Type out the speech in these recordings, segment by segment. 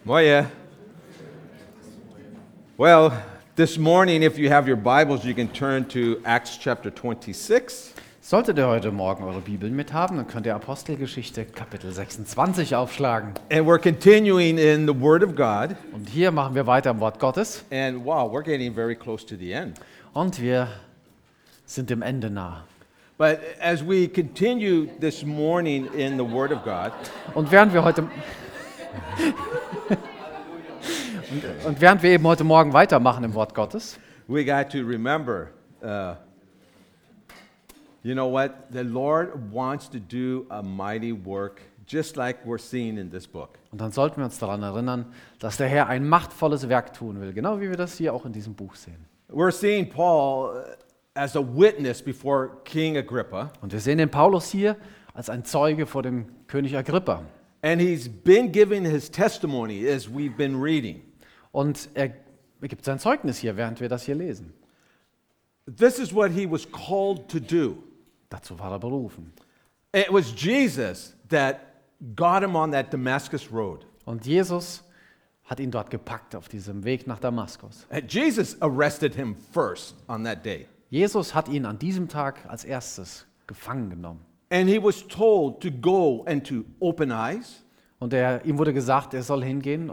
Moje. Well, this morning, if you have your Bibles, you can turn to Acts chapter 26. Solltet ihr heute Morgen eure Bibeln mit haben, dann könnt ihr Apostelgeschichte Kapitel 26 aufschlagen. And we're continuing in the Word of God. Und hier machen wir weiter im Wort Gottes. And wow, we're getting very close to the end. Und wir sind dem Ende nah. But as we continue this morning in the Word of God, Und während wir eben heute Morgen weitermachen im Wort Gottes, we got to remember, you know what? The Lord wants to do a mighty work, just like we're seeing in this book. und dann sollten wir uns daran erinnern, dass der Herr ein machtvolles Werk tun will, genau wie wir das hier auch in diesem Buch sehen. We're seeing Paul as a witness before King Agrippa. Und wir sehen den Paulus hier als ein Zeuge vor dem König Agrippa. And he's been giving his testimony as we've been reading. Und er gibt sein Zeugnis hier, während wir das hier lesen. This is what he was called to do. Dazu war er berufen. It was Jesus that got him on that Damascus road. Und Jesus hat ihn dort gepackt auf diesem Weg nach Damaskus. Jesus arrested him first on that day. Jesus hat ihn an diesem Tag als erstes gefangen genommen. And he was told to go and to open eyes. Und ihm wurde gesagt, er soll hingehen,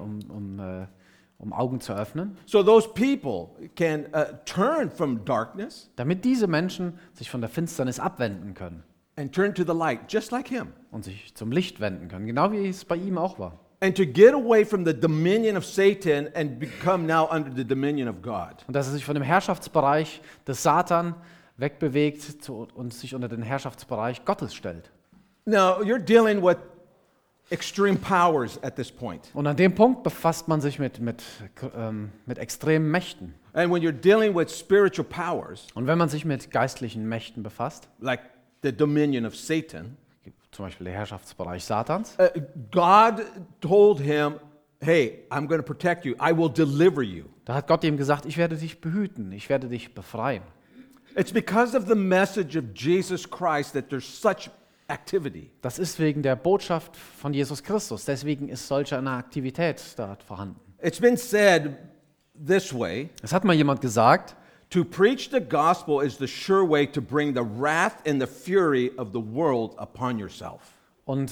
um Augen zu öffnen, So those people can turn from darkness damit diese Menschen sich von der Finsternis abwenden können and turn to the light, just like him. und sich zum Licht wenden können, genau wie es bei ihm auch war. And to get away from the dominion of Satan and become now under the dominion of God. Und dass er sich von dem Herrschaftsbereich des Satan wegbewegt und sich unter den Herrschaftsbereich Gottes stellt. Now, you're dealing with extreme powers at this point. Und an dem Punkt befasst man sich mit extremen Mächten. And when you're dealing with spiritual powers, Und wenn man sich mit geistlichen Mächten befasst, like the dominion of Satan, zum Beispiel der Herrschaftsbereich Satans, God told him, hey, I'm going to protect you. I will deliver you. da hat Gott ihm gesagt, ich werde dich behüten, ich werde dich befreien. It's because of the message of Jesus Christ that there's such activity. Das ist wegen der Botschaft von Jesus Christus. Deswegen ist solch eine Aktivität dort vorhanden. It's been said this way, Es hat mal jemand gesagt, to preach the gospel is the sure way to bring the wrath and the fury of the world upon yourself. und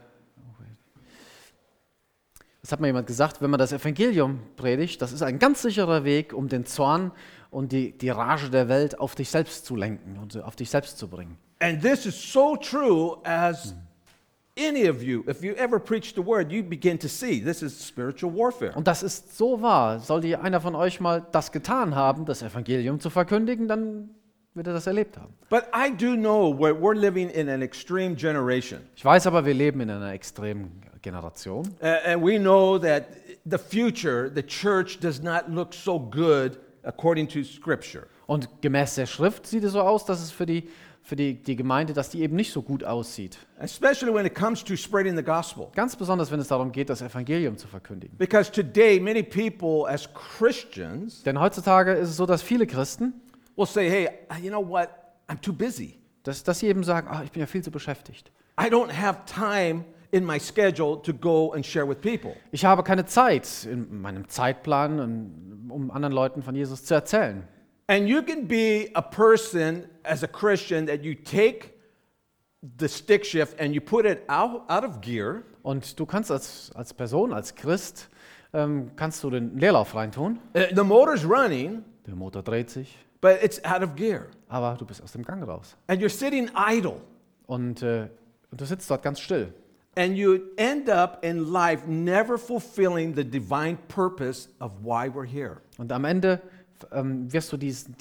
es hat mal jemand gesagt, wenn man das Evangelium predigt, das ist ein ganz sicherer Weg, um den Zorn und die Rage der Welt auf dich selbst zu lenken und auf dich selbst zu bringen. And this is so true as any of you, if you ever preach the word, you begin to see this is spiritual warfare. Und das ist so wahr. Sollte einer von euch mal das getan haben, das Evangelium zu verkündigen, dann wird er das erlebt haben. But I do know we're living in an extreme generation. Ich weiß aber, wir leben in einer extremen Generation. And we know that the future, the church does not look so good according to Scripture. Und gemäß der Schrift sieht es so aus, dass es für die Gemeinde, dass die eben nicht so gut aussieht. Especially when it comes to spreading the gospel. Ganz besonders, wenn es darum geht, das Evangelium zu verkündigen. Because today, many people as Christians Denn heutzutage ist es so, dass viele Christen, will say, hey, you know what? I'm too busy. dass sie eben sagen, ich bin ja viel zu beschäftigt. I don't have time in my schedule to go and share with people. Ich habe keine Zeit in meinem Zeitplan, um anderen Leuten von Jesus zu erzählen. And you can be a person as a Christian that you take the stick shift and you put it out of gear. Und du kannst als Person, als Christ, kannst du den Leerlauf reintun. The motor's running, Der Motor dreht sich, but it's out of gear. aber du bist aus dem Gang raus. And you're sitting idle. Und du sitzt dort ganz still. And you end up in life never fulfilling the divine purpose of why we're here. Und am Ende wirst du diese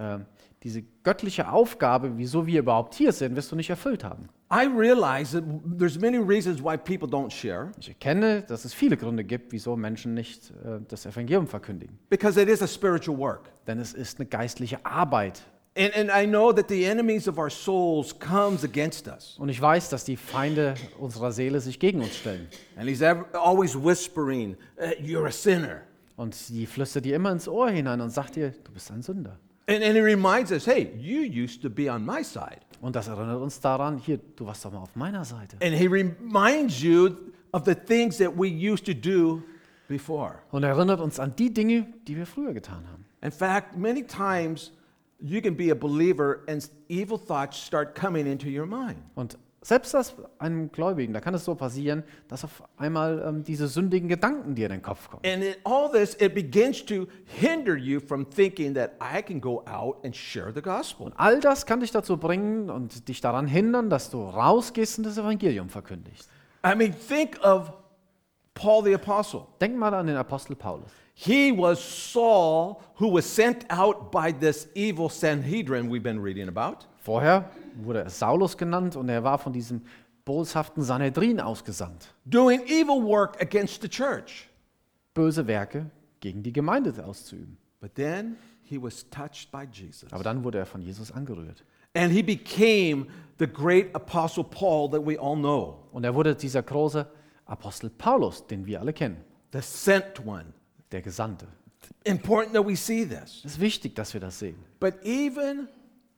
göttliche Aufgabe, wieso wir überhaupt hier sind, wirst du nicht erfüllt haben. I realize that there's many reasons why people don't share. Ich erkenne, dass es viele Gründe gibt, wieso Menschen nicht das Evangelium verkündigen. Because it is a spiritual work. Denn es ist eine geistliche Arbeit. And I know that the enemies of our souls comes against us. Und ich weiß, dass die Feinde unserer Seele sich gegen uns stellen. And he's always whispering, you're a sinner. Und die flüstert dir immer ins Ohr hinein und sagt dir, du bist ein Sünder. And he reminds us, hey, you used to be on my side. Und das erinnert uns daran, hier, du warst doch mal auf meiner Seite. And he reminds you of the things that we used to do before. Und erinnert uns an die Dinge, die wir früher getan haben. In fact, many times you can be a believer and evil thoughts start coming into your mind. Und selbst als einem Gläubigen, da kann es so passieren, dass auf einmal diese sündigen Gedanken dir in den Kopf kommen. And in all this, it begins to hinder you from thinking that I can go out and share the gospel. All das kann dich dazu bringen und dich daran hindern, dass du rausgehst und das Evangelium verkündigst. I mean, think of Paul the Apostle. Denk mal an den Apostel Paulus. He was Saul, who was sent out by this evil Sanhedrin we've been reading about. Vorher wurde er Saulus genannt und er war von diesem boshaften Sanhedrin ausgesandt. Doing evil work against the church. Böse Werke gegen die Gemeinde auszuüben. But then he was touched by Jesus. Aber dann wurde er von Jesus angerührt. And he became the great apostle Paul that we all know. Und er wurde dieser große Apostel Paulus, den wir alle kennen, The sent one. der Gesandte. Important that we see this. Es ist wichtig, dass wir das sehen. But even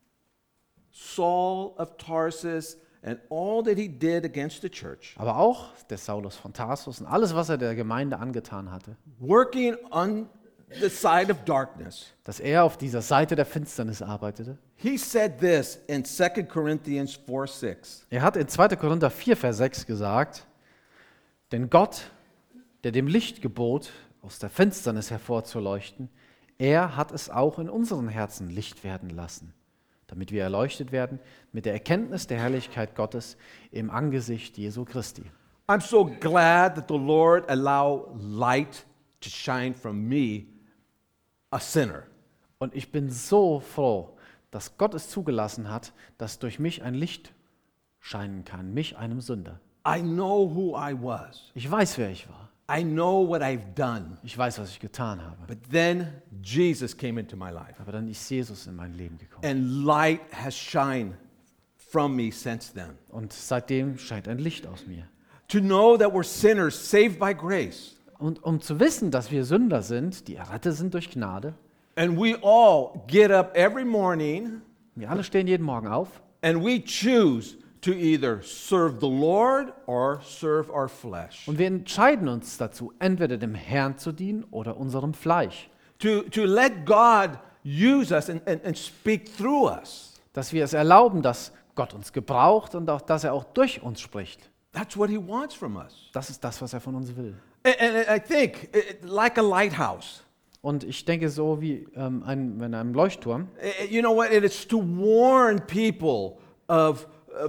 Saul of Tarsus and all that he did against the church, Aber auch der Saulus von Tarsus und alles, was er der Gemeinde angetan hatte, working on the side of darkness, dass er auf dieser Seite der Finsternis arbeitete. he said this in 2 Corinthians 4:6. Er hat in 2. Korinther 4, Vers 6 gesagt, denn Gott, der dem Licht gebot, aus der Finsternis hervorzuleuchten, er hat es auch in unseren Herzen Licht werden lassen, damit wir erleuchtet werden mit der Erkenntnis der Herrlichkeit Gottes im Angesicht Jesu Christi. I'm so glad that the Lord allowed light to shine from me, a sinner. Und ich bin so froh, dass Gott es zugelassen hat, dass durch mich ein Licht scheinen kann, mich, einem Sünder. I know who I was. Ich weiß, wer ich war. I know what I've done. Ich weiß, was ich getan habe. But then Jesus came into my life. Aber dann ist Jesus in mein Leben gekommen. And light has shined from me since then. Und seitdem scheint ein Licht aus mir. To know that we're sinners saved by grace. Und um zu wissen, dass wir Sünder sind, die errettet sind durch Gnade, And we all get up every morning wir alle stehen jeden Morgen auf and we choose to either serve the Lord or serve our flesh. und wir entscheiden uns dazu, entweder dem Herrn zu dienen oder unserem Fleisch. To let God use us and speak through us. Dass wir es erlauben, dass Gott uns gebraucht und auch, dass er auch durch uns spricht. That's what he wants from us. Das ist das, was er von uns will. And I think, like a lighthouse, Und ich denke so wie wenn einem Leuchtturm, you know what? It is to warn people of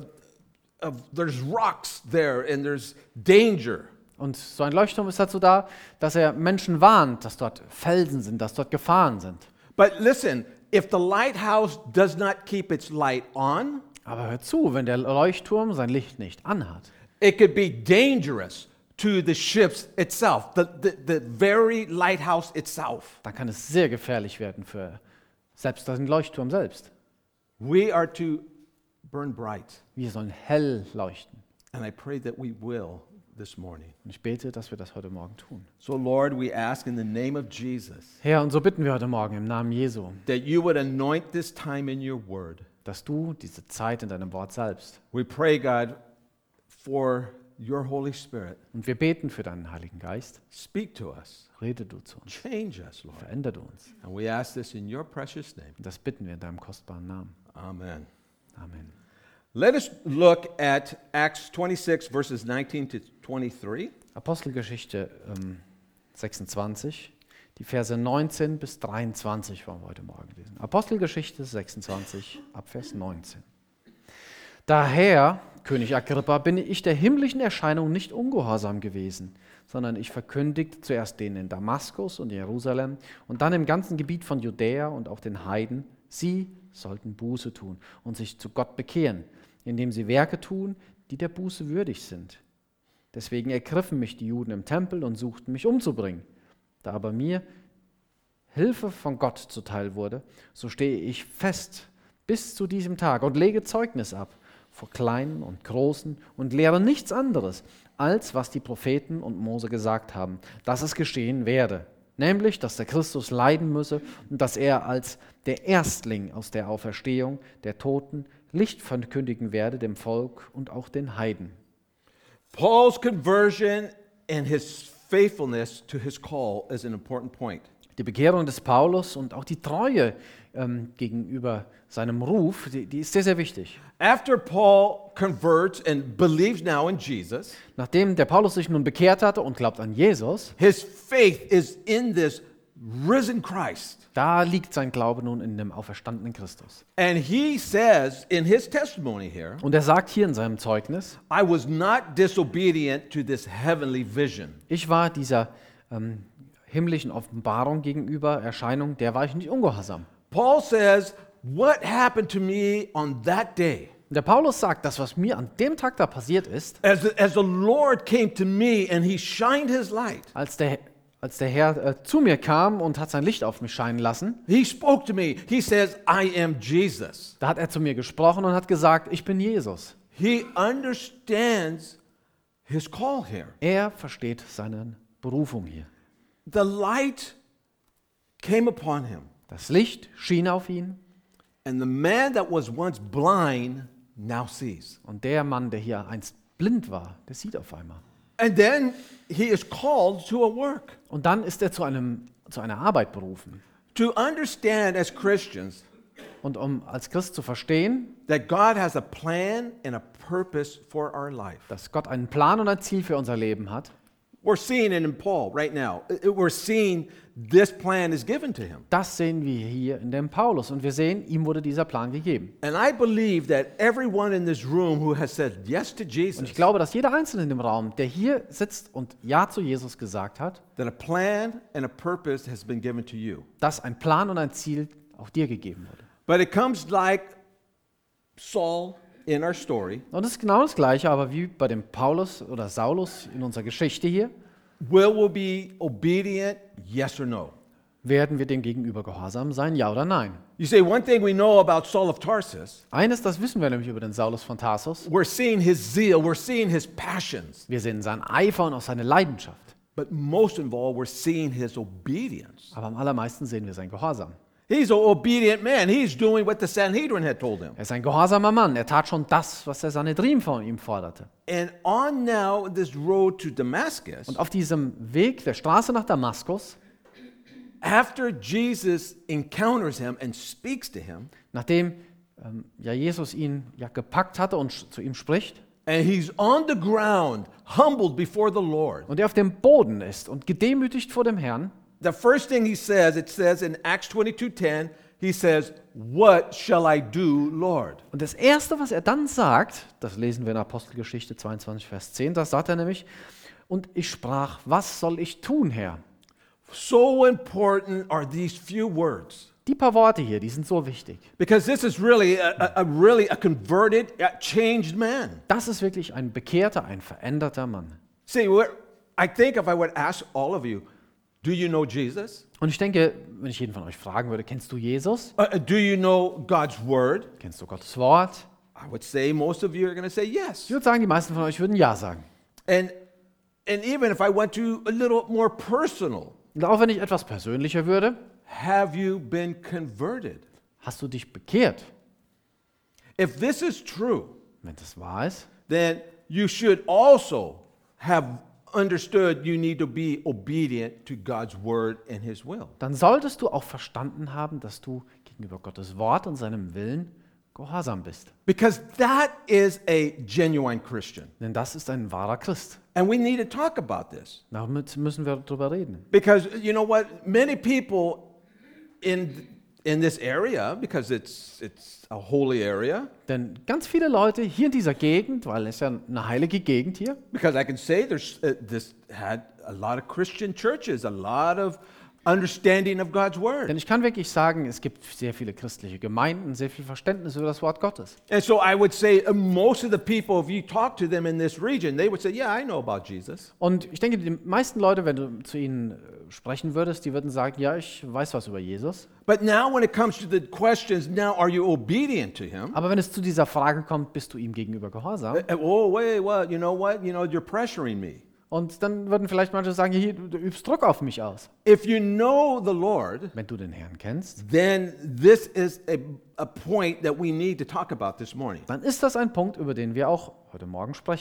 there's rocks there and there's danger. und so ein Leuchtturm ist dazu da, dass er Menschen warnt, dass dort Felsen sind, dass dort Gefahren sind. But listen, if the lighthouse does not keep its light on, Aber hör zu, wenn der Leuchtturm sein Licht nicht anhat, it could be dangerous to the ships itself, the very lighthouse itself. dann kann es sehr gefährlich werden für selbst den Leuchtturm selbst. We are to burn bright, Wir sollen hell leuchten. and I pray that we will this morning. Und ich bete, dass wir das heute Morgen tun. So Lord, we ask in the name of Jesus Herr, und so bitten wir heute Morgen im Namen Jesu, that you would anoint this time in your word. dass du diese Zeit in deinem Wort salbst. We pray, God, for your Holy Spirit. Und wir beten für deinen Heiligen Geist. Speak to us. Rede du zu uns. Change us, Lord. Verändere du uns. And we ask this in your precious name. Und das bitten wir in deinem kostbaren Namen. Amen. Amen. Let us look at Acts 26, verses 19 to 23. Apostelgeschichte 26, die Verse 19 bis 23 wollen wir heute Morgen lesen. Apostelgeschichte 26, ab Vers 19. Daher, König Agrippa, bin ich der himmlischen Erscheinung nicht ungehorsam gewesen, sondern ich verkündigte zuerst denen in Damaskus und Jerusalem und dann im ganzen Gebiet von Judäa und auch den Heiden, sie sollten Buße tun und sich zu Gott bekehren, indem sie Werke tun, die der Buße würdig sind. Deswegen ergriffen mich die Juden im Tempel und suchten mich umzubringen. Da aber mir Hilfe von Gott zuteil wurde, so stehe ich fest bis zu diesem Tag und lege Zeugnis ab vor Kleinen und Großen und lehre nichts anderes, als was die Propheten und Mose gesagt haben, dass es geschehen werde, nämlich, dass der Christus leiden müsse und dass er als der Erstling aus der Auferstehung der Toten Licht verkündigen werde dem Volk und auch den Heiden. Paul's conversion and his faithfulness to his call is an important point. Die Bekehrung des Paulus und auch die Treue gegenüber seinem Ruf, die ist sehr, sehr wichtig. After Paul converts and believes now in Jesus, Nachdem der Paulus sich nun bekehrt hatte und glaubt an Jesus, his faith is in this risen Christ. da liegt sein Glaube nun in dem auferstandenen Christus. And he says in his testimony here, Und er sagt hier in seinem Zeugnis, I was not disobedient to this heavenly vision. ich war dieser himmlischen Offenbarung gegenüber, Erscheinung, der war ich nicht ungehorsam. Paul says, what happened to me on that day? Und der Paulus sagt, das, was mir an dem Tag da passiert ist, As the Lord came to me and he shined his light, als der Herr zu mir kam und hat sein Licht auf mich scheinen lassen, he spoke to me. He says, I am Jesus. da hat er zu mir gesprochen und hat gesagt, ich bin Jesus. He understands his call here. Er versteht seine Berufung hier. The light came upon him, Das Licht schien auf ihn and the man that was once blind now sees. und der Mann, der hier einst blind war, der sieht auf einmal. And then he is called to a work. Und dann ist er zu einer Arbeit berufen. To understand as Christians Und um als Christ zu verstehen, that God has a plan and a purpose for our life. dass Gott einen Plan und ein Ziel für unser Leben hat, We're seeing it in Paul right now. We're seeing this plan is given to him. das sehen wir hier in dem Paulus. Und wir sehen, ihm wurde dieser Plan gegeben. And I believe that everyone in this room who has said yes to Und Jesus, ich glaube, dass jeder Einzelne in dem Raum, der hier sitzt und Ja zu Jesus gesagt hat, that a plan and a purpose has been given to you. dass ein Plan und ein Ziel auch dir gegeben wurde. But it comes like Saul in our story. Und es ist genau das Gleiche, aber wie bei dem Paulus oder Saulus in unserer Geschichte hier, Will we be obedient? Yes or no? werden wir dem gegenüber gehorsam sein, ja oder nein? You say one thing we know about Saul of Tarsus. Eines, das wissen wir nämlich über den Saulus von Tarsus. We're seeing his zeal, we're seeing his passions. Wir sehen seinen Eifer und auch seine Leidenschaft. But most of all, we're seeing his obedience. Aber am allermeisten sehen wir sein Gehorsam. He's an obedient man. He's doing what the Sanhedrin had told him. Er ist ein gehorsamer Mann. Er tat schon das, was der Sanhedrin von ihm forderte. And on now this road to Damascus, Und auf diesem Weg der Straße nach Damaskus, after Jesus encounters him and speaks to him, nachdem Jesus ihn gepackt hatte und zu ihm spricht, and he's on the ground, humbled before the Lord, und er auf dem Boden ist und gedemütigt vor dem Herrn, the first thing he says, it says in Acts 22:10, he says, "What shall I do, Lord?" und das Erste, was er dann sagt, das lesen wir in Apostelgeschichte 22, Vers 10, da sagt er nämlich, und ich sprach, was soll ich tun, Herr? So important are these few words, Die paar Worte hier, die sind so wichtig. because this is really a converted, a changed man. Das ist wirklich ein bekehrter, ein veränderter Mann. See, I think if I would ask all of you, do you know Jesus? Und ich denke, wenn ich jeden von euch fragen würde, kennst du Jesus? Do you know God's word? Kennst du Gottes Wort? I would say most of you are going to say yes. Ich würde sagen, die meisten von euch würden Ja sagen. And even if I went to a little more personal, Und auch wenn ich etwas persönlicher würde, have you been converted? hast du dich bekehrt? If this is true, Wenn das wahr ist, then you should also have understood you need to be obedient to God's word and his will. dann solltest du auch verstanden haben, dass du gegenüber Gottes Wort und seinem Willen gehorsam bist. Because that is a genuine Christian. Denn das ist ein wahrer Christ. And we need to talk about this. Damit müssen wir darüber reden. Because you know what? Many people in this area, because it's a holy area, Denn ganz viele Leute hier in dieser Gegend, weil es ja eine heilige Gegend hier, because I can say this had a lot of Christian churches, a lot of understanding of God's word. denn ich kann wirklich sagen, es gibt sehr viele christliche Gemeinden, sehr viel Verständnis über das Wort Gottes. And so I would say most of the people, if you talk to them in this region, they would say, yeah, I know about Jesus. Und ich denke, die meisten Leute, wenn du zu ihnen sprechen würdest, die würden sagen, ja, ich weiß was über Jesus. But now when it comes to the questions, now are you obedient to him? Aber wenn es zu dieser Frage kommt, bist du ihm gegenüber gehorsam? Oh, wait, what? You know what? You know, you're pressuring me. Und dann würden vielleicht manche sagen, hier, du übst Druck auf mich aus. If you know the Lord, Wenn du den Herrn kennst, then this is a point that we need to talk about this morning. dann ist das ein Punkt, über den wir auch heute Morgen sprechen müssen.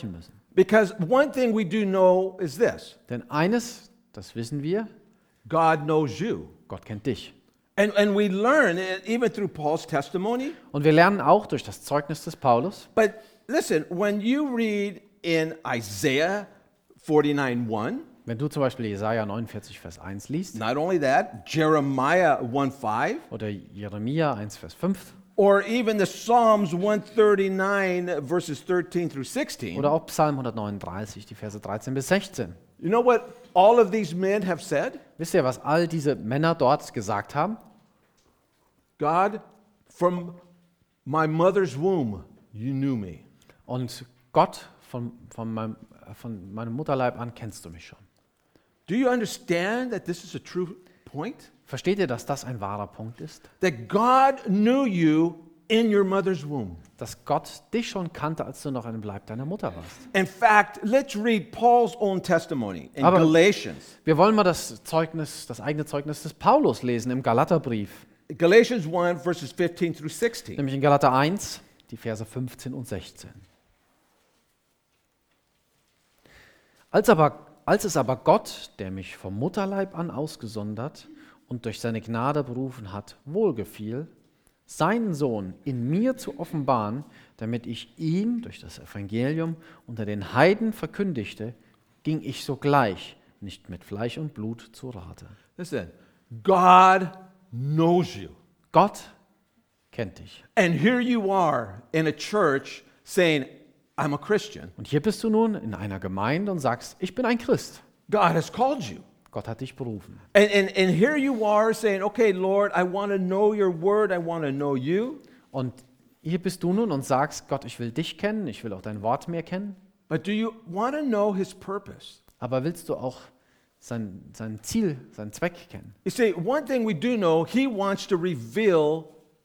Because one thing we do know is this: Denn eines, das wissen wir, God knows you. Gott kennt dich. And we learn, even through Paul's testimony. Und wir lernen auch durch das Zeugnis des Paulus. But listen, when you read in Isaiah 49:1, Wenn du zum Beispiel Jesaja 49, Vers 1 liest, not only that, Jeremiah 1:5, oder Jeremia 1, Vers 5, or even the Psalms 139, verses 13 through 16, oder auch Psalm 139, die Verse 13 bis 16. you know what all of these men have said? Wisst ihr, was all diese Männer dort gesagt haben? God, from my mother's womb, you knew me. Und Gott, von meinem Mutterleib an kennst du mich schon. Do you understand that this is a true point? Versteht ihr, dass das ein wahrer Punkt ist? That God knew you in your mother's womb. Dass Gott dich schon kannte, als du noch im Leib deiner Mutter warst. In fact, let's read Paul's own testimony in Aber- Galatians. Wir wollen mal das eigene Zeugnis des Paulus lesen im Galaterbrief, Galatians 1, verses 15 through 16. nämlich in Galater 1, die Verse 15 und 16. Als es aber Gott, der mich vom Mutterleib an ausgesondert und durch seine Gnade berufen hat, wohlgefiel, seinen Sohn in mir zu offenbaren, damit ich ihn durch das Evangelium unter den Heiden verkündigte, ging ich sogleich nicht mit Fleisch und Blut zu Rate. Listen, God knows you. Gott kennt dich. And here you are in a church saying, I'm a Christian. Und hier bist du nun in einer Gemeinde und sagst, ich bin ein Christ. God has called you. Gott hat dich berufen. And here you are saying, okay, Lord, I want to know your word. I want to know you. Und hier bist du nun und sagst, Gott, ich will dich kennen, ich will auch dein Wort mehr kennen. But do you want to know his purpose? Aber willst du auch sein Ziel, seinen Zweck kennen? You see, one thing we do know, he wants to reveal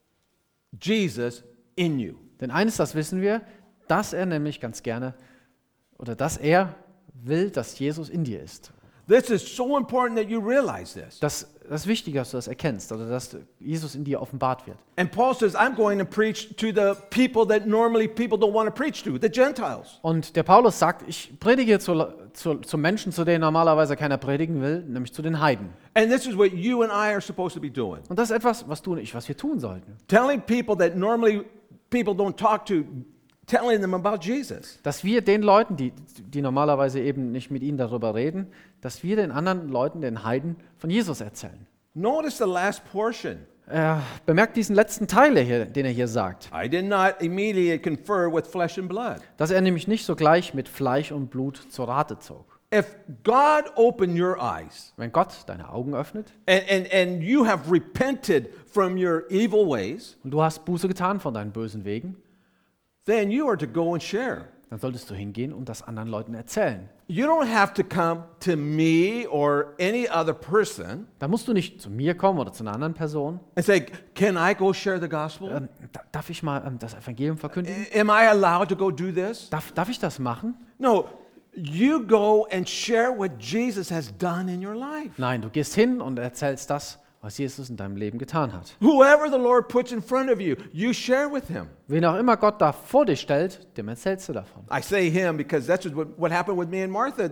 Jesus in you. Denn eines, das wissen wir, dass er nämlich ganz gerne, oder dass er will, dass Jesus in dir ist. This is so important that you realize this. Das ist wichtig, dass du das erkennst, oder dass Jesus in dir offenbart wird. And Paul says, I'm going to preach to the people that normally people don't want to preach to, the Gentiles. Und der Paulus sagt, ich predige zu Menschen, zu denen normalerweise keiner predigen will, nämlich zu den Heiden. And this is what you and I are supposed to be doing. Und das ist etwas, was du und ich, was wir tun sollten. Telling people that normally people don't talk to, telling them about Jesus. Dass wir den Leuten, die normalerweise eben nicht mit ihnen darüber reden, dass wir den anderen Leuten, den Heiden, von Jesus erzählen. Notice the last portion. Bemerkt diesen letzten Teil, den er hier sagt. I did not immediately confer with flesh and blood. Dass er nämlich nicht sogleich mit Fleisch und Blut zur Rate zog. If God opened your eyes Wenn Gott deine Augen öffnet and you have repented from your evil ways, und du hast Buße getan von deinen bösen Wegen, then you are to go and share. dann solltest du hingehen und das anderen Leuten erzählen. You don't have to come to me or any other person Da musst du nicht zu mir kommen oder zu einer anderen Person. and say, can I go share the gospel? Darf ich mal das Evangelium verkündigen? Am I allowed to go do this? Darf ich das machen? No, you go and share what Jesus has done in your life. Nein, du gehst hin und erzählst das, was Jesus in deinem Leben getan hat. Whoever the Lord puts in front of you, you share with him. Wen auch immer Gott da vor dir stellt, dem erzählst du davon. I say him because that's what happened with me and Martha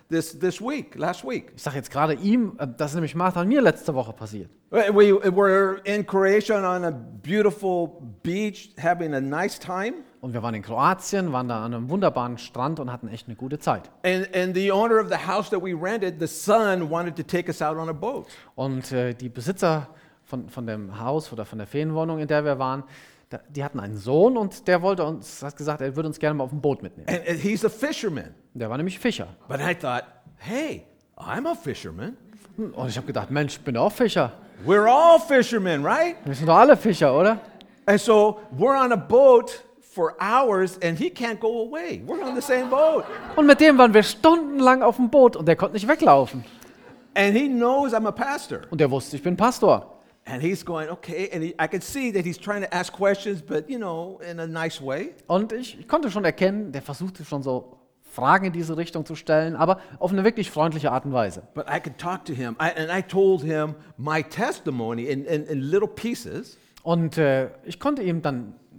last week. Ich sage jetzt gerade ihm, das ist nämlich Martha und mir letzte Woche passiert. We were in Croatia on a beautiful beach, having a nice time. Und wir waren in Kroatien, waren da an einem wunderbaren Strand und hatten echt eine gute Zeit. And the owner of the house that we rented, the son wanted to take us out on a boat. Und die Besitzer von dem Haus oder von der Ferienwohnung, in der wir waren, die hatten einen Sohn und der hat gesagt, er würde uns gerne mal auf dem Boot mitnehmen. And he's a fisherman. Der war nämlich Fischer. But I thought, hey, I'm a fisherman. Und ich habe gedacht, Mensch, ich bin auch Fischer. We're all fishermen, right? Wir sind doch alle Fischer, oder? And so we're on a boat for hours and he can't go away. We're on the same boat. Und mit dem waren wir stundenlang auf dem Boot und der konnte nicht weglaufen. And he knows I'm a pastor. Und der wusste, ich bin Pastor. And he's going, okay. And I can see that he's trying to ask questions, but, in a nice way. Und ich konnte schon erkennen, der versuchte schon so Fragen in diese Richtung zu stellen, aber auf eine wirklich freundliche Art und Weise. But I could talk to him. And I told him my testimony in little pieces. Und ich konnte ihm dann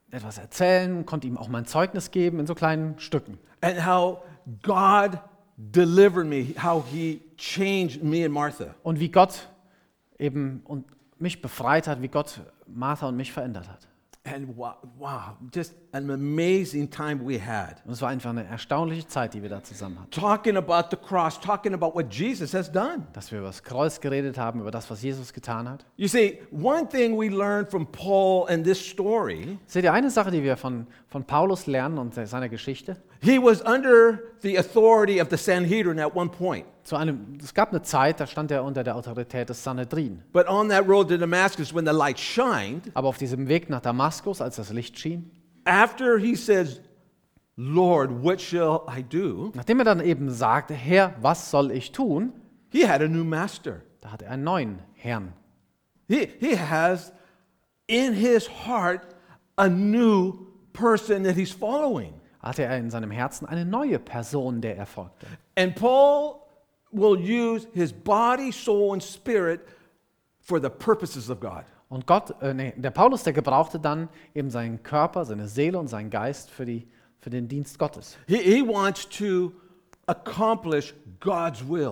etwas erzählen, konnte ihm auch mal ein Zeugnis geben in so kleinen Stücken. And how God delivered me, how He changed me and Martha. Und wie Gott eben und mich befreit hat, wie Gott Martha und mich verändert hat. And wow, just an amazing time we had. Und es war einfach eine erstaunliche Zeit, die wir da zusammen hatten. Talking about the cross, talking about what Jesus has done. Dass wir über das Kreuz geredet haben, über das, was Jesus getan hat. You see, one thing we learned from Paul in this story, Seht ihr, eine Sache, die wir von Paulus lernen und seiner Geschichte? he was under the authority of the Sanhedrin at one point. Es gab eine Zeit, da stand er unter der Autorität des Sanhedrin. But on that road to Damascus, when the light shined, Aber auf diesem Weg nach Damaskus, als das Licht schien, after he says, Lord, what shall I do? nachdem er dann eben sagte, Herr, was soll ich tun? He had a new master. Da hat er einen neuen Herrn. He has in his heart a new person that he's following. Hatte er in seinem Herzen eine neue Person, der er folgte. And Paul will use his body, soul, and spirit for the purposes of God. Und der Paulus, der gebrauchte dann eben seinen Körper, seine Seele und seinen Geist für den Dienst Gottes. He wants to accomplish God's will.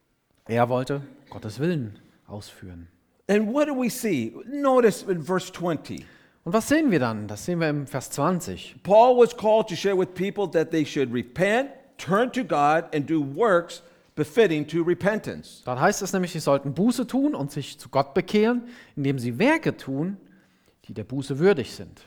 Er wollte Gottes Willen ausführen. And what do we see? Notice in verse 20. Und was sehen wir dann? Das sehen wir im Vers 20. Paul was called to share with people that they should repent, turn to God, and do works befitting to repentance. Dort heißt es nämlich, sie sollten Buße tun und sich zu Gott bekehren, indem sie Werke tun, die der Buße würdig sind.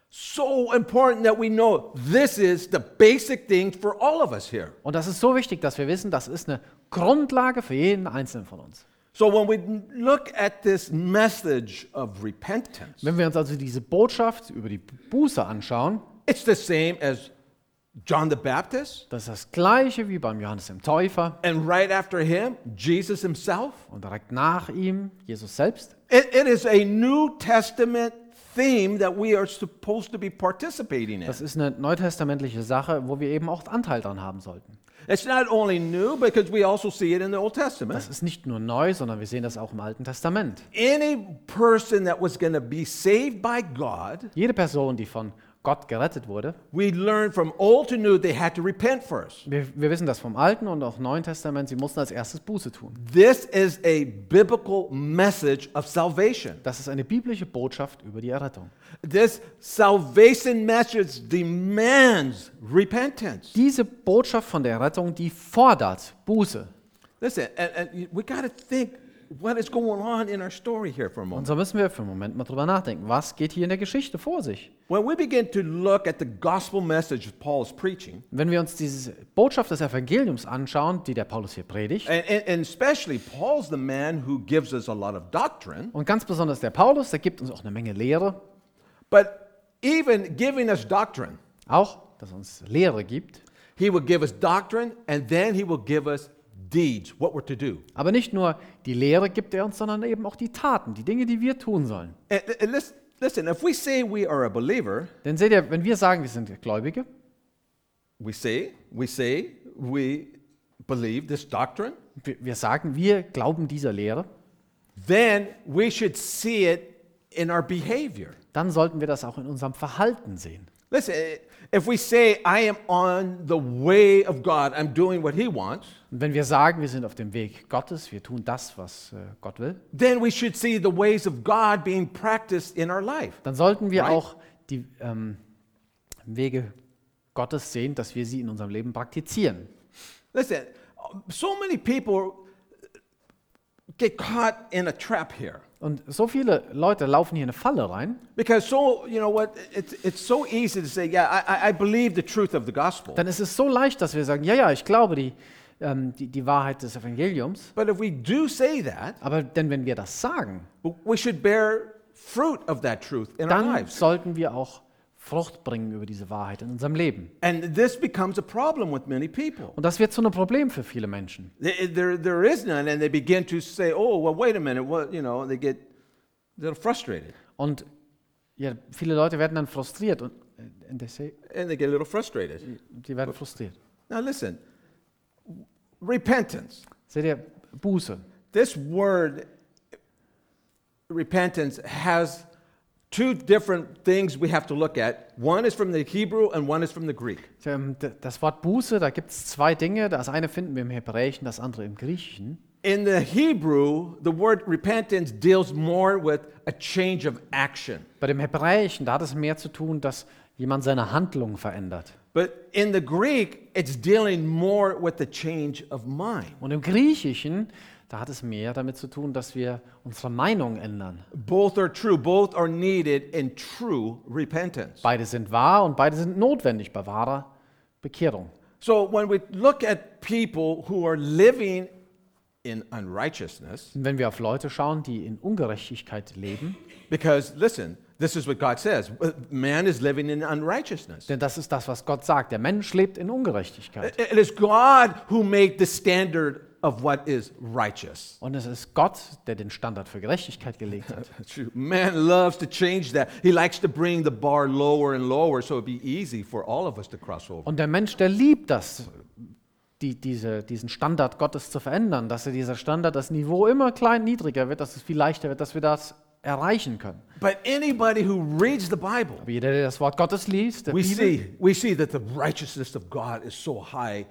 So important that we know this is the basic thing for all of us here. Und das ist so wichtig, dass wir wissen, das ist eine Grundlage für jeden Einzelnen von uns. So when we look at this message of repentance, Wenn wir uns also diese Botschaft über die Buße anschauen, it's the same as John the Baptist, das ist das Gleiche wie beim Johannes dem Täufer and right after him, Jesus himself. und direkt nach ihm Jesus selbst. It is a New Testament theme that we are supposed to be participating in. Das ist eine neutestamentliche Sache, wo wir eben auch Anteil daran haben sollten. It's not only new because we also see it in the Old Testament. Das ist nicht nur neu, sondern wir sehen das auch im Alten Testament. Any person that was going to be saved by God, Jede Person, die von Gott gerettet wurde, we learned from old to new they had to repent first. wir wissen das vom Alten und auch Neuen Testament, sie mussten als erstes Buße tun. This is a biblical message of salvation. Das ist eine biblische Botschaft über die Errettung. This salvation message demands repentance. Diese Botschaft von der Errettung, die fordert Buße. Listen, and we got to think what is going on in our story here for a Und moment. so müssen wir für einen Moment mal drüber nachdenken. Was geht hier in der Geschichte vor sich? When we begin to look at the gospel message Paul is preaching, Wenn wir uns diese Botschaft des Evangeliums anschauen, die der Paulus hier predigt, and especially Paul's the man who gives us a lot of doctrine, und ganz besonders der Paulus, der gibt uns auch eine Menge Lehre, but even giving us doctrine, auch, dass er uns Lehre gibt, he will give us doctrine and then he will give us deeds, what we're to do. aber nicht nur die Lehre gibt er uns, sondern eben auch die Taten, die Dinge, die wir tun sollen. And listen, if we say we are a believer, Denn seht ihr, wenn wir sagen, wir sind Gläubige, we say we believe this doctrine, wir sagen, wir glauben dieser Lehre, then we should see it in our behavior. dann sollten wir das auch in unserem Verhalten sehen. Listen, if we say I am on the way of God, I'm doing what he wants, Und wenn wir sagen, wir sind auf dem Weg Gottes, wir tun das, was Gott will, then we should see the ways of God being practiced in our life. dann sollten wir Right. auch die Wege Gottes sehen, dass wir sie in unserem Leben praktizieren. Listen, so many people get caught in a trap here. Und so viele Leute laufen hier in eine Falle rein, Because you know what, it's so easy to say, yeah, I believe the truth of the gospel. dann ist es so leicht, dass wir sagen, ja, ich glaube die Wahrheit des Evangeliums. But if we do say that, Aber denn wenn wir das sagen, we should bear fruit of that truth in our dann lives. sollten wir auch Frucht bringen über diese Wahrheit in unserem Leben. And this becomes a problem with many people. Und das wird zu einem Problem für viele Menschen. There is none, and they begin to say, oh, well, wait a minute, what, you know, they get a little frustrated. Und ja, viele Leute werden dann frustriert und And they get a little frustrated. die werden frustriert. Now listen, repentance. Seht ihr, Buße. This word, repentance, has two different things we have to look at. One is from the Hebrew and one is from the Greek. Das Wort Buße, da gibt es zwei Dinge. Das eine finden wir im Hebräischen, das andere im Griechischen. In the Hebrew, the word repentance deals more with a change of action. Bei dem Hebräischen, da hat es mehr zu tun, dass jemand seine Handlung verändert. But in the Greek, it's dealing more with the change of mind. Und im Griechischen, da hat es mehr damit zu tun, dass wir unsere Meinung ändern. Both are true, both are needed in true repentance. Beide sind wahr und beide sind notwendig bei wahrer Bekehrung. So when we look at people who are living in unrighteousness, Und wenn wir auf Leute schauen, die in Ungerechtigkeit leben, because listen, this is what God says, man is living in unrighteousness. denn das ist das, was Gott sagt. Der Mensch lebt in Ungerechtigkeit. It is God who made the standard of what is righteous. Und es ist Gott, der den Standard für Gerechtigkeit gelegt hat. Man loves to change that. He likes to bring the bar lower and lower so it'd be easy for all of us to cross over. Und der Mensch, der liebt das, diesen Standard Gottes zu verändern, dass dieser Standard, das Niveau immer niedriger wird, dass es viel leichter wird, dass wir das erreichen können. But anybody who reads the Bible, Aber jeder, der das Wort Gottes liest, der we Bibel, see that the righteousness of God is so high,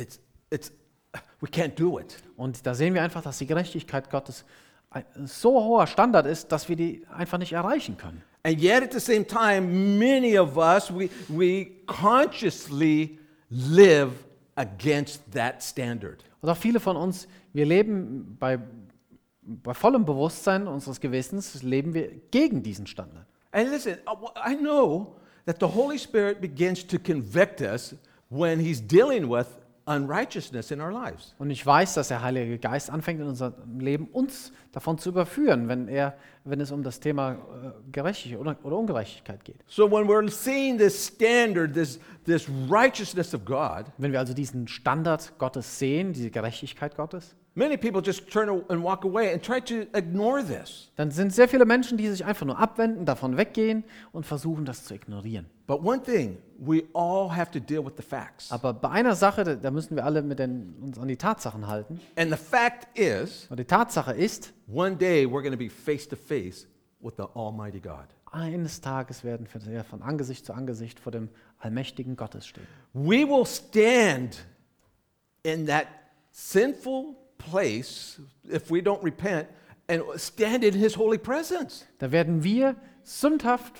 we can't do it. und da sehen wir einfach, dass die Gerechtigkeit Gottes ein so hoher Standard ist, dass wir die einfach nicht erreichen können. And yet at the same time, many of us, we consciously live against that standard. Und auch viele von uns, wir leben bei vollem Bewusstsein unseres Gewissens, leben wir gegen diesen Standard. And listen, I know that the Holy Spirit begins to convict us when He's dealing with unrighteousness in our lives. Und ich weiß, dass der Heilige Geist anfängt in unserem Leben, uns davon zu überführen, wenn es um das Thema Gerechtigkeit oder Ungerechtigkeit geht. So when we're seeing this standard, this righteousness of God, Wenn wir also diesen Standard Gottes sehen, diese Gerechtigkeit Gottes, many people just turn and walk away and try to ignore this. dann sind sehr viele Menschen, die sich einfach nur abwenden, davon weggehen und versuchen, das zu ignorieren. But one thing, we all have to deal with the facts. Aber bei einer Sache, da müssen wir alle uns an die Tatsachen halten. And the fact is, Und die Tatsache ist, one day we're going to be face to face with the Almighty God. eines Tages werden wir von Angesicht zu Angesicht vor dem allmächtigen Gottes stehen. We will stand in that sinful place if we don't repent and stand in His holy presence. Da werden wir sündhaft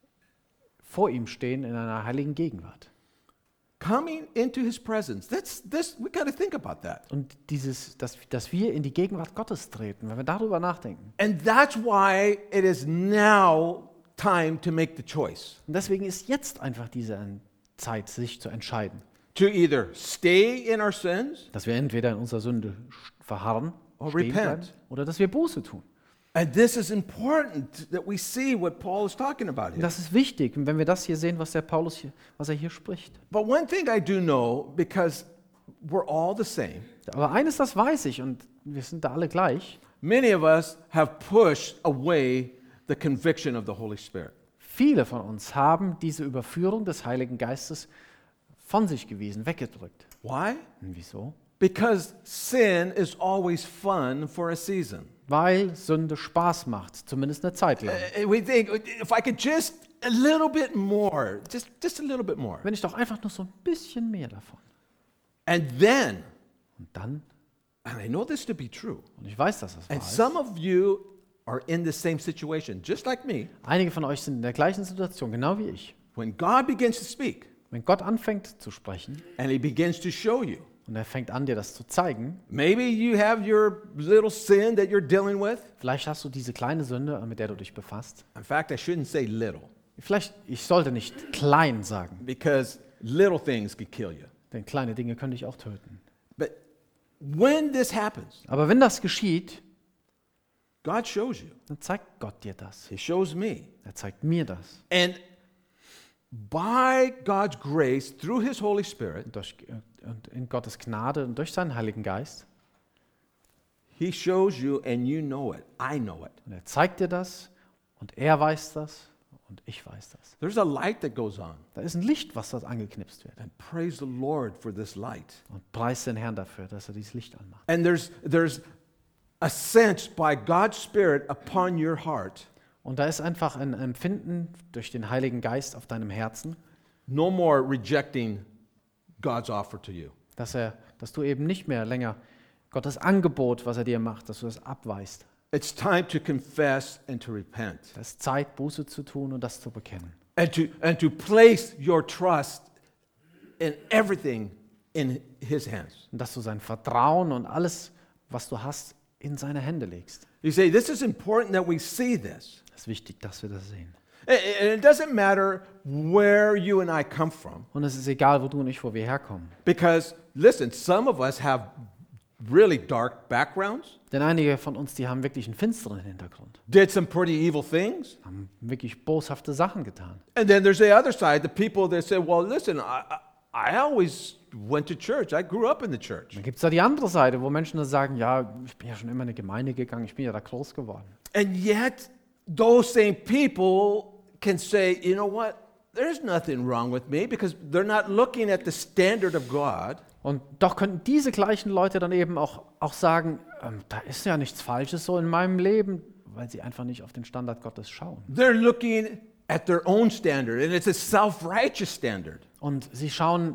vor ihm stehen in einer heiligen Gegenwart. Coming into His presence. We got to think about that. Und dass wir in die Gegenwart Gottes treten, wenn wir darüber nachdenken. And that's why it is now time to make the choice. Und deswegen ist jetzt einfach diese Zeit, sich zu entscheiden. To either stay in our sins Dass wir entweder in unserer Sünde verharren, Or stehen repent. bleiben, oder dass wir Buße tun. and this is important that we see what Paul is talking about Und here. das ist wichtig, wenn wir das hier sehen, was er hier spricht. But one thing I do know, because we're all the same, Aber eines, das weiß ich, und wir sind da alle gleich. many of us have pushed away the conviction of the Holy Spirit. Viele von uns haben diese Überführung des Heiligen Geistes von sich gewiesen, weggedrückt. Why? Und wieso? Because sin is always fun for a season. Weil Sünde Spaß macht, zumindest eine Zeit lang. We think, if I could just a little bit more, just a little bit more. Wenn ich doch einfach nur so ein bisschen mehr davon. And then, Und dann, and I know this to be true, und ich weiß, dass das wahr and ist, some of you are in the same situation, just like me. einige von euch sind in der gleichen Situation, genau wie ich. When God begins to speak Wenn Gott anfängt zu sprechen and He begins to show you, und er fängt an, dir das zu zeigen, maybe you have your little sin that you're dealing with. vielleicht hast du diese kleine Sünde, mit der du dich befasst. In fact, I shouldn't say little, Vielleicht, ich sollte nicht klein sagen, because little things could kill you. denn kleine Dinge können dich auch töten. But when this happens, Aber wenn das geschieht, God shows you. dann zeigt Gott dir das. He shows me. Er zeigt mir das. And by God's grace, through His Holy Spirit, Und in Gottes Gnade und durch seinen Heiligen Geist. He shows you and you know it. I know it. Und er zeigt dir das und er weiß das und ich weiß das. There's a light that goes on. Da ist ein Licht, was dort angeknipst wird. And praise the Lord for this light. Und preis den Herrn dafür, dass er dieses Licht anmacht. And there's a sense by God's Spirit upon your heart Und da ist einfach ein Empfinden durch den Heiligen Geist auf deinem Herzen, No more rejecting God's offer to you. dass du eben nicht mehr länger Gottes Angebot, was er dir macht, dass du das abweist. It's time to confess and to repent. Es ist Zeit, Buße zu tun und das zu bekennen. And to place your trust in everything in His hands. Und dass du sein Vertrauen und alles, was du hast, in seine Hände legst. You say, this is important that we see this. Es ist wichtig, dass wir das sehen. And it doesn't matter where you and I come from. Und es ist egal, wo du und ich, wo wir herkommen. Because, listen, some of us have really dark backgrounds, Denn einige von uns, die haben wirklich einen finsteren Hintergrund, did some pretty evil things. haben wirklich boshafte Sachen getan. And then there's the other side, the people that say, well, listen, I always went to church. I grew up in the church. Dann gibt es da die andere Seite, wo Menschen dann sagen, ja, ich bin ja schon immer in eine Gemeinde gegangen, ich bin ja da groß geworden. And yet, those same people can say, you know what? There's nothing wrong with me because they're not looking at the standard of God. Und doch könnten diese gleichen Leute dann eben auch sagen, da ist ja nichts Falsches so in meinem Leben, weil sie einfach nicht auf den Standard Gottes schauen. They're looking at their own standard, and it's a self-righteous standard. Und sie schauen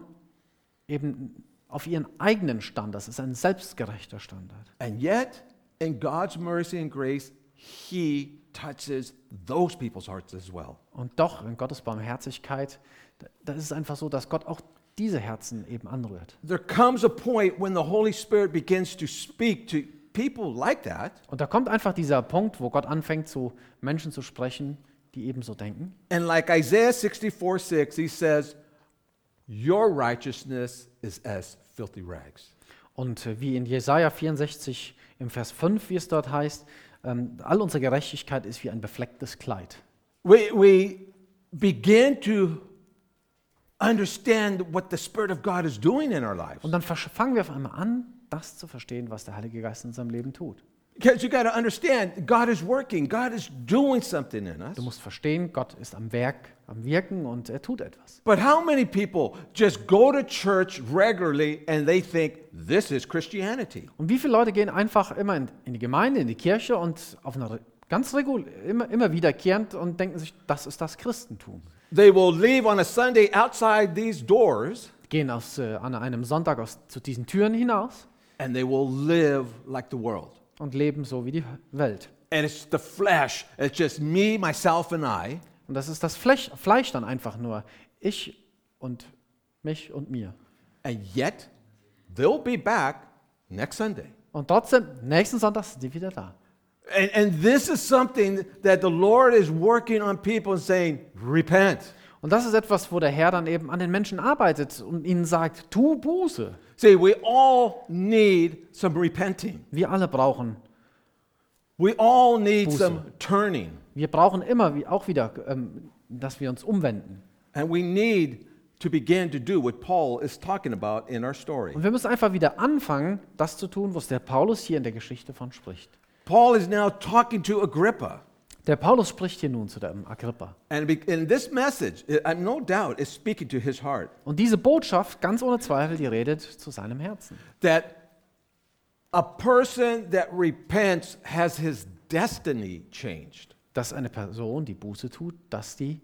eben auf ihren eigenen Standard, das ist ein selbstgerechter Standard. And yet, in God's mercy and grace, He touches those people's hearts as well. Und doch, in Gottes Barmherzigkeit, da ist es einfach so, dass Gott auch diese Herzen eben anrührt. There comes a point when the Holy Spirit begins to speak to people like that, Und da kommt einfach dieser Punkt, wo Gott anfängt, zu Menschen zu sprechen, die eben so denken. and like Isaiah 64:6, He says, your righteousness is as filthy rags. Und wie in Jesaja 64 im Vers 5, wie es dort heißt, all unsere Gerechtigkeit ist wie ein beflecktes Kleid. We begin to understand what the Spirit of God is doing in our lives. Und dann fangen wir auf einmal an, das zu verstehen, was der Heilige Geist in unserem Leben tut. Because you got to understand, God is working, God is doing something in us. Du musst verstehen, Gott ist am Werk, am Wirken und er tut etwas. But how many people just go to church regularly and they think this is Christianity? Und wie viele Leute gehen einfach immer in die Gemeinde, in die Kirche und auf eine ganz immer wiederkehrend und denken sich, das ist das Christentum. They will leave on a Sunday outside these doors Gehen an einem Sonntag zu diesen Türen hinaus and they will live like the world. und leben so wie die Welt. And it's the flesh. It's just me, myself, and I. Und das ist das Fleisch dann einfach nur. Ich und mich und mir. And yet, they'll be back next Sunday. Und trotzdem, nächsten Sonntag sind sie wieder da. And this is something that the Lord is working on people and saying, repent. Und das ist etwas, wo der Herr dann eben an den Menschen arbeitet und ihnen sagt, tu Buße. See, we all need some repenting. Wir alle brauchen. We all need Buße. some turning. Wir brauchen immer auch wieder, dass wir uns umwenden. And we need to begin to do what Paul is talking about in our story. Und wir müssen einfach wieder anfangen, das zu tun, was der Paulus hier in der Geschichte von spricht. Paul is now talking to Agrippa. Der Paulus spricht hier nun zu dem Agrippa. And in this message, I'm no doubt, is speaking to his heart. Und diese Botschaft, ganz ohne Zweifel, die redet zu seinem Herzen. That a person that repents has his destiny changed. Dass eine Person, die Buße tut, dass die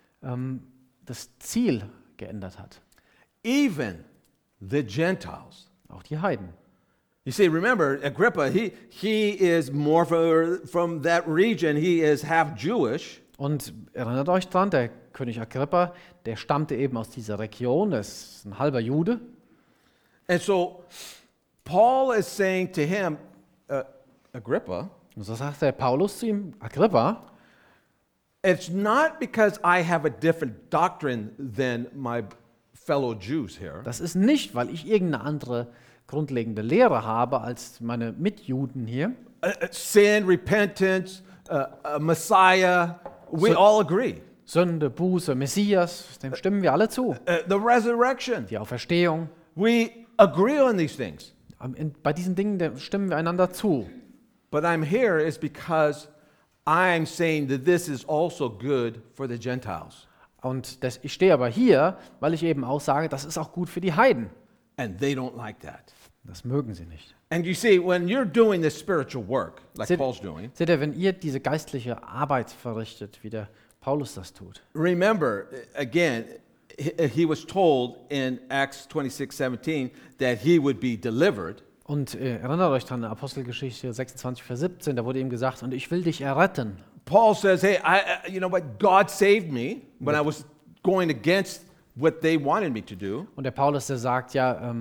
das Ziel geändert hat. Even the Gentiles. Auch die Heiden. You see, remember, Agrippa, he is more from that region. He is half Jewish. Und erinnert euch dran, der König Agrippa, der stammte eben aus dieser Region, er ist ein halber Jude. And so Paul is saying to him, Agrippa, Und so sagt der Paulus zu ihm, Agrippa, it's not because I have a different doctrine than my fellow Jews here. das ist nicht, weil ich irgendeine andere grundlegende Lehre habe als meine Mitjuden hier. Sin, repentance, Messiah, we all agree. Sünde, Buße, Messias, dem stimmen wir alle zu. The resurrection, Die Auferstehung, we agree on these things. bei diesen Dingen stimmen wir einander zu. But I'm here is because I'm saying that this is also good for the Gentiles. Und ich stehe aber hier, weil ich eben auch sage, das ist auch gut für die Heiden. And they don't like that. Das mögen sie nicht. And you see, when you're doing this spiritual work, like Seht, Paul's doing, seht ihr, wenn ihr diese geistliche Arbeit verrichtet, wie der Paulus das tut, remember, again, he was told in Acts 26:17 that he would be delivered. und erinnert euch dran, Apostelgeschichte 26, Vers 17, da wurde ihm gesagt, und ich will dich erretten. Paul says, hey, you know what, God saved me when I was going against what they wanted me to do. Und der Paulus, der sagt ja,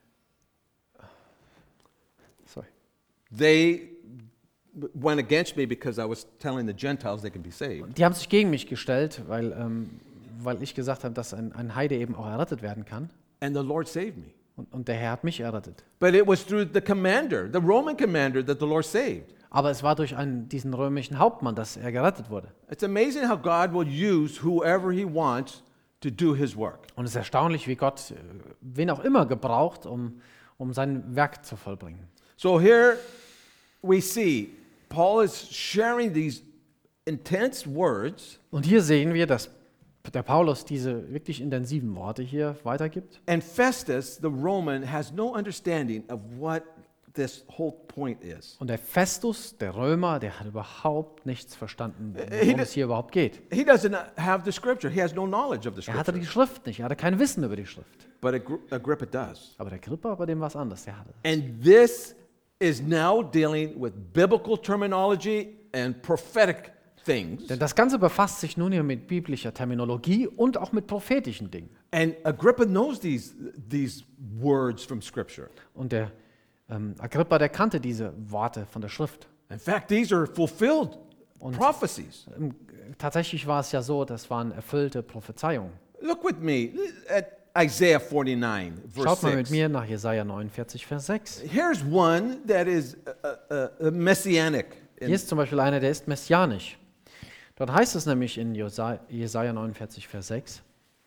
sorry. They went against me because I was telling the Gentiles they can be saved. Die haben sich gegen mich gestellt, weil ich gesagt habe, dass ein Heide eben auch errettet werden kann. And the Lord saved me. Und der Herr hat mich errettet. But it was through the commander, the Roman commander, that the Lord saved. Aber es war durch diesen römischen Hauptmann, dass er gerettet wurde. It's amazing how God will use whoever he wants to do his work. Und es ist erstaunlich, wie Gott wen auch immer gebraucht, um sein Werk zu vollbringen. So here we see Paul is sharing these intense words, Und hier sehen wir, dass der Paulus diese wirklich intensiven Worte hier weitergibt. and Festus, the Roman, has no understanding of what this whole point is. Und der Festus, der Römer, der hat überhaupt nichts verstanden, He worum did- es hier überhaupt geht. He doesn't have the scripture. He has no knowledge of the Er hatte scripture. die Schrift nicht, er hatte kein Wissen über die Schrift. But Agrippa does. Aber der Agrippa, bei dem war es anders, der hatte. And this is now dealing with biblical terminology and prophetic things. Denn das Ganze befasst sich nun hier mit biblischer Terminologie und auch mit prophetischen Dingen. And Agrippa knows these words from Scripture. Und der Agrippa, der kannte diese Worte von der Schrift. In fact, these are fulfilled prophecies. Tatsächlich war es ja so, das waren erfüllte Prophezeiungen. Look with me at Isaiah 49, verse Schaut mal mit 6. mir nach Jesaja 49, Vers 6. Here's one that is messianic. Hier ist zum Beispiel einer, der ist messianisch. Dort heißt es nämlich in Jesaja 49, Vers 6.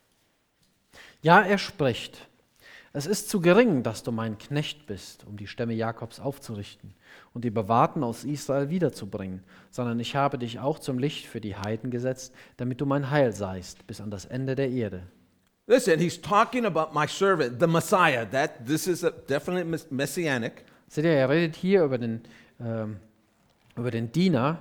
Ja, er spricht. Es ist zu gering, dass du mein Knecht bist, um die Stämme Jakobs aufzurichten und die Bewahrten aus Israel wiederzubringen, sondern ich habe dich auch zum Licht für die Heiden gesetzt, damit du mein Heil seist bis an das Ende der Erde. Listen, he's talking about my servant, the Messiah. This is definitely messianic. Seht ihr, er redet hier über den Diener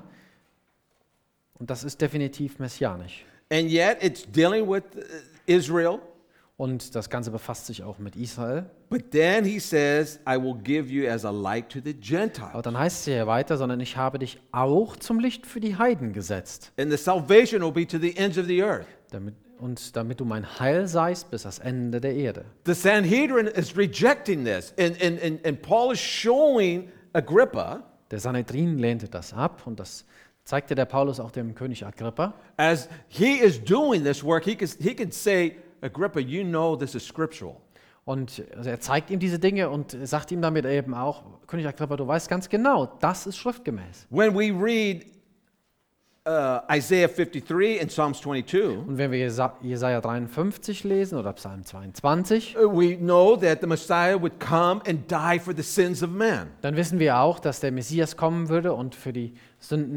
und das ist definitiv messianisch. And yet it's dealing with Israel. Und das Ganze befasst sich auch mit Israel. But then he says, I will give you as a light to the Aber Gentiles. dann heißt es hier weiter, sondern ich habe dich auch zum Licht für die Heiden gesetzt, And the salvation will be to the ends of the earth. damit du mein Heil seist bis ans Ende der Erde. The Sanhedrin is rejecting this. And Paul is showing Agrippa, Der Sanhedrin lehnte das ab und das zeigte der Paulus auch dem König Agrippa. as he is doing this work, he can say, Agrippa, you know this is scriptural. Und also er zeigt ihm diese Dinge und sagt ihm damit eben auch, König Agrippa, du weißt ganz genau, das ist schriftgemäß. When we read Isaiah 53 and Psalms 22, Und wenn wir Jesaja 53 lesen oder Psalm 22, we know that the Messiah would come and die for the sins of man. dann wissen wir auch, dass der Messias kommen würde und für die Sünden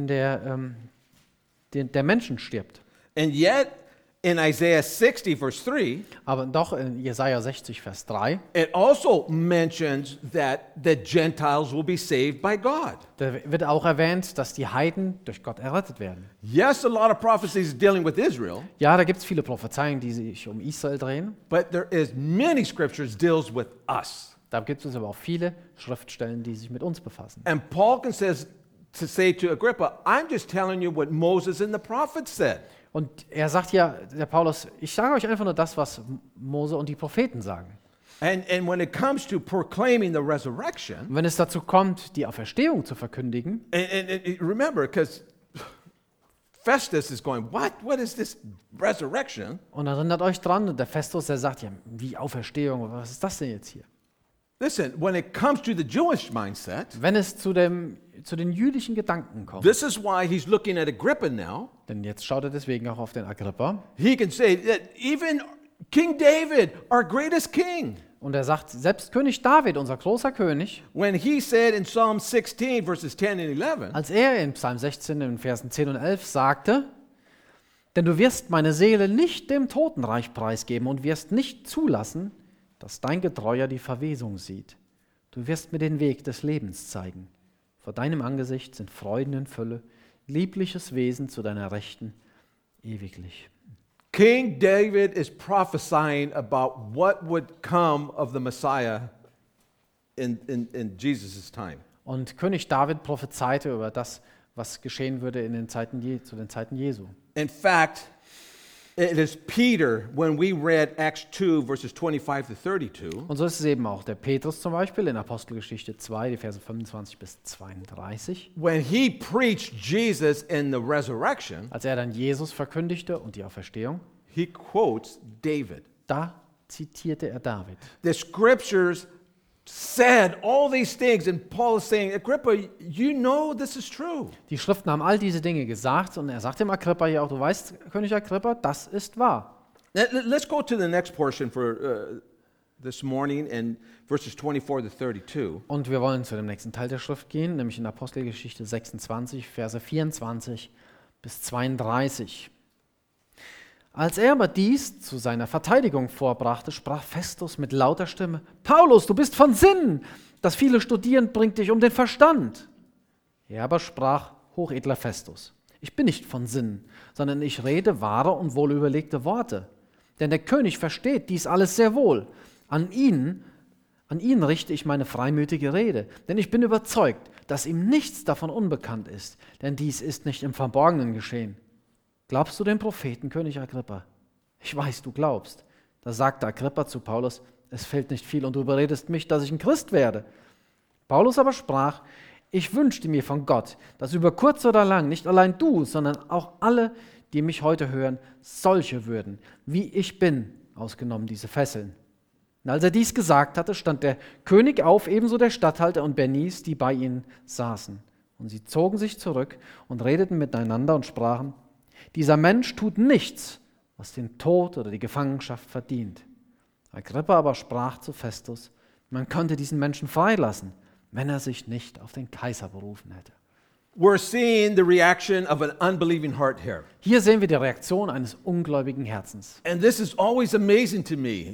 der Menschen stirbt. And yet, in Isaiah 60, verse 3, Aber doch in Jesaja 60, Vers 3, it also mentions that the Gentiles will be saved by God. da wird auch erwähnt, dass die Heiden durch Gott errettet werden. Yes, a lot of prophecies dealing with Israel, Ja, da gibt es viele Prophezeiungen, die sich um Israel drehen. but there is many scriptures deals with us. Da gibt es aber auch viele Schriftstellen, die sich mit uns befassen. And Paul can say to Agrippa, I'm just telling you what Moses and the prophets said. Und er sagt ja, der Paulus, ich sage euch einfach nur das, was Mose und die Propheten sagen. And when it comes to proclaiming the resurrection, Und wenn es dazu kommt, die Auferstehung zu verkündigen, and remember, because Festus is going, what is this resurrection? und erinnert euch dran, und der Festus, der sagt ja, wie Auferstehung, was ist das denn jetzt hier? Listen, when it comes to the Jewish mindset, Wenn es zu den jüdischen Gedanken kommt, this is why he's looking at Agrippa now. denn jetzt schaut er deswegen auch auf den Agrippa, He can say that even King David, our greatest king, und er sagt, selbst König David, unser großer König, when he said in Psalm 16, verses 10 and 11, als er in Psalm 16 in Versen 10 und 11 sagte, denn du wirst meine Seele nicht dem Totenreich preisgeben und wirst nicht zulassen, dass dein Getreuer die Verwesung sieht. Du wirst mir den Weg des Lebens zeigen. Vor deinem Angesicht sind Freuden in Fülle, liebliches Wesen zu deiner Rechten, ewiglich. King David is prophesying about what would come of the Messiah in Jesus' time. Und König David prophezeite über das, was geschehen würde in den zu den Zeiten Jesu. In fact, it is Peter, when we read Acts 2, verses 25 to 32, Und so ist es eben auch der Petrus zum Beispiel in Apostelgeschichte 2, die Verse 25 bis 32. when he preached Jesus in the resurrection, Als er dann Jesus verkündigte und die Auferstehung, he quotes David. da zitierte er David. The scriptures said all these things, and Paul is saying, Agrippa, you know this is true. Die Schriften haben all diese Dinge gesagt und er sagt dem Agrippa hier auch, du weißt, König Agrippa, das ist wahr. Let's go to the next portion for this morning in verses 24 to 32. Und wir wollen zu dem nächsten Teil der Schrift gehen, nämlich in Apostelgeschichte 26, Verse 24 bis 32. Als er aber dies zu seiner Verteidigung vorbrachte, sprach Festus mit lauter Stimme: Paulus, du bist von Sinnen, das viele Studieren bringt dich um den Verstand. Er aber sprach: Hochedler Festus, ich bin nicht von Sinnen, sondern ich rede wahre und wohlüberlegte Worte. Denn der König versteht dies alles sehr wohl. An ihn richte ich meine freimütige Rede, denn ich bin überzeugt, dass ihm nichts davon unbekannt ist, denn dies ist nicht im Verborgenen geschehen. Glaubst du den Propheten, König Agrippa? Ich weiß, du glaubst. Da sagte Agrippa zu Paulus: Es fehlt nicht viel und du überredest mich, dass ich ein Christ werde. Paulus aber sprach: Ich wünschte mir von Gott, dass über kurz oder lang nicht allein du, sondern auch alle, die mich heute hören, solche würden, wie ich bin, ausgenommen diese Fesseln. Und als er dies gesagt hatte, stand der König auf, ebenso der Statthalter und Bernice, die bei ihnen saßen. Und sie zogen sich zurück und redeten miteinander und sprachen: Dieser Mensch tut nichts, was den Tod oder die Gefangenschaft verdient. Agrippa aber sprach zu Festus: Man könnte diesen Menschen freilassen, wenn er sich nicht auf den Kaiser berufen hätte. We're seeing the reaction of an unbelieving heart here. Hier sehen wir die Reaktion eines ungläubigen Herzens. And this is always amazing to me,